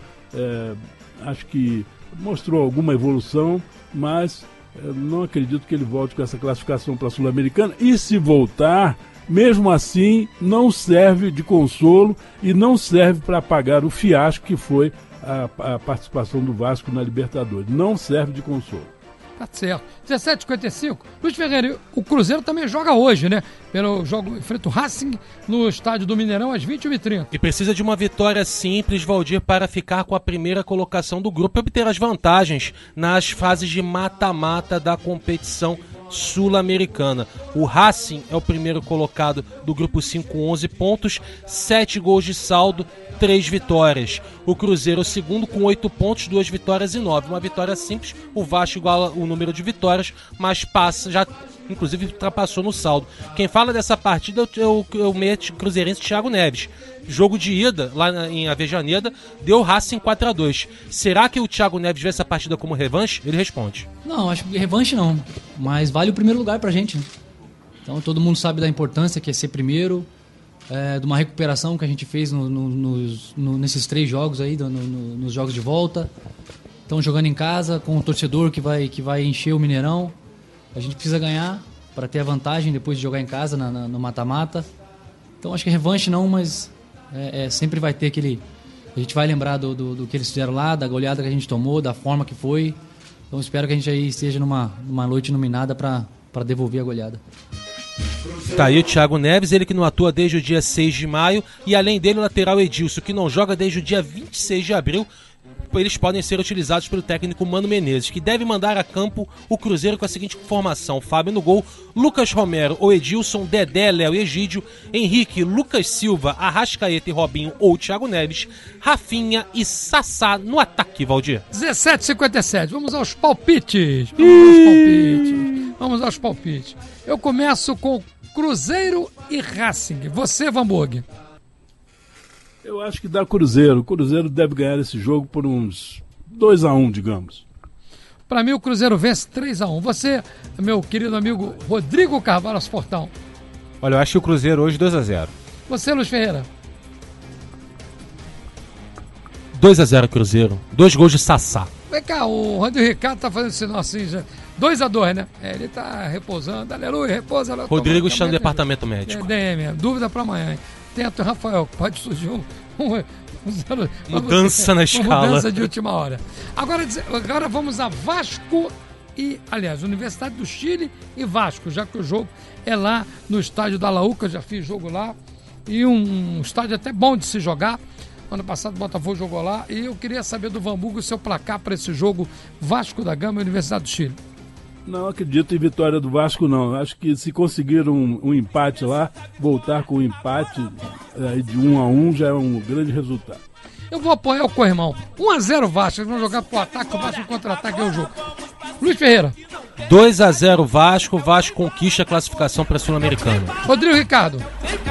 acho que mostrou alguma evolução, mas não acredito que ele volte com essa classificação para a Sul-Americana, e se voltar, mesmo assim, não serve de consolo e não serve para apagar o fiasco que foi a participação do Vasco na Libertadores. Não serve de consolo. Tá certo. 17h55. Luiz Ferreira, o Cruzeiro também joga hoje, né? Pelo jogo enfrenta o Racing no estádio do Mineirão às 21h30. E precisa de uma vitória simples, Valdir, para ficar com a primeira colocação do grupo e obter as vantagens nas fases de mata-mata da competição sul-americana. O Racing é o primeiro colocado do grupo 5 com 11 pontos, 7 gols de saldo, 3 vitórias. O Cruzeiro é o segundo com 8 pontos, 2 vitórias e 9. Uma vitória simples, o Vasco iguala o número de vitórias, mas já inclusive ultrapassou no saldo. Quem fala dessa partida é o meia cruzeirense Thiago Neves. Jogo de ida lá em Avejaneda deu Racing 4-2. Será que o Thiago Neves vê essa partida como revanche? Ele responde: não, acho que revanche não, mas vale o primeiro lugar pra gente, né? Então todo mundo sabe da importância que é ser primeiro, de uma recuperação que a gente fez nesses 3 jogos aí, nos jogos de volta. Então jogando em casa com o torcedor que vai encher o Mineirão, a gente precisa ganhar para ter a vantagem depois de jogar em casa no mata-mata. Então acho que revanche não, mas sempre vai ter aquele... A gente vai lembrar do que eles fizeram lá, da goleada que a gente tomou, da forma que foi. Então espero que a gente aí esteja numa noite iluminada para devolver a goleada. Tá aí o Thiago Neves, ele que não atua desde o dia 6 de maio, e além dele o lateral Edilson, que não joga desde o dia 26 de abril. Eles podem ser utilizados pelo técnico Mano Menezes, que deve mandar a campo o Cruzeiro com a seguinte formação: Fábio no gol, Lucas Romero ou Edilson, Dedé, Léo e Egídio, Henrique, Lucas Silva, Arrascaeta e Robinho ou Thiago Neves, Rafinha e Sassá no ataque, Valdir. 17h57, vamos aos palpites. Vamos aos palpites. Eu começo com Cruzeiro e Racing. Você, Vamburg? Eu acho que dá Cruzeiro. O Cruzeiro deve ganhar esse jogo por uns 2-1, digamos. Para mim, o Cruzeiro vence 3-1. Você, meu querido amigo Rodrigo Carvalho Portão. Olha, eu acho que o Cruzeiro hoje 2-0. Você, Luiz Ferreira? 2-0 Cruzeiro. 2 gols de Sassá. Vem cá, o Rodrigo Ricardo tá fazendo sinal assim já. 2-2, né? Ele tá repousando. Aleluia, repousa. Rodrigo está no departamento médico. DM, dúvida para amanhã, hein? Tento, Rafael, pode surgir mudança na escala. Uma mudança de última hora. Agora vamos a Vasco e, aliás, Universidade do Chile e Vasco, já que o jogo é lá no estádio da Laúca, já fiz jogo lá, e um estádio até bom de se jogar. Ano passado o Botafogo jogou lá, e eu queria saber do Vamburgo o seu placar para esse jogo Vasco da Gama e Universidade do Chile. Não acredito em vitória do Vasco, não. Acho que se conseguir um empate lá, voltar com um empate de 1-1 já é um grande resultado. Eu vou apoiar o Corrimão. 1-0 Vasco, eles vão jogar pro ataque, o Vasco contra-ataque é o jogo. Luiz Ferreira. 2-0 Vasco, Vasco conquista a classificação para a Sul-Americana. Rodrigo Ricardo.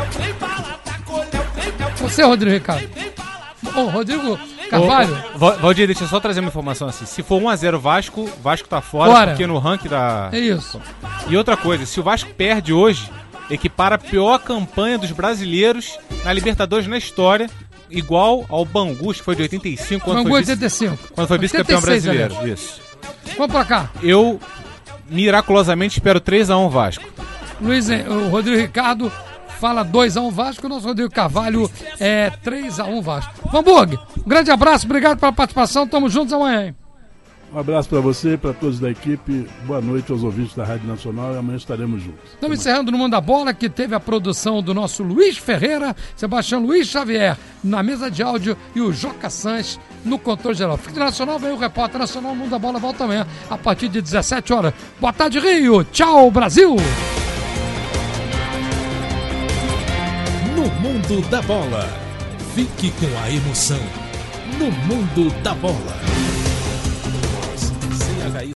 Você, Rodrigo Ricardo. Ô, Rodrigo Carvalho. Valdir, deixa eu só trazer uma informação assim. Se for 1-0 Vasco, Vasco tá fora, porque no ranking da... É isso. E outra coisa, se o Vasco perde hoje, equipara a pior campanha dos brasileiros na Libertadores na história, igual ao Bangu, que foi de 85. Bangu 85. Quando foi vice-campeão brasileiro. Isso. Vamos pra cá. Eu, miraculosamente, espero 3-1 Vasco. O Rodrigo Ricardo fala 2-1 Vasco, o nosso Rodrigo Carvalho é 3-1 Vasco. Hamburg, um grande abraço, obrigado pela participação, tamo juntos amanhã, hein? Um abraço para você, para todos da equipe, boa noite aos ouvintes da Rádio Nacional e amanhã estaremos juntos. Estamos encerrando no Mundo da Bola, que teve a produção do nosso Luiz Ferreira, Sebastião Luiz Xavier na mesa de áudio e o Joca Sanz no controle geral. Fique nacional, vem o Repórter Nacional, Mundo da Bola volta amanhã a partir de 17 horas. Boa tarde, Rio, tchau, Brasil! No Mundo da Bola, fique com a emoção. No Mundo da Bola.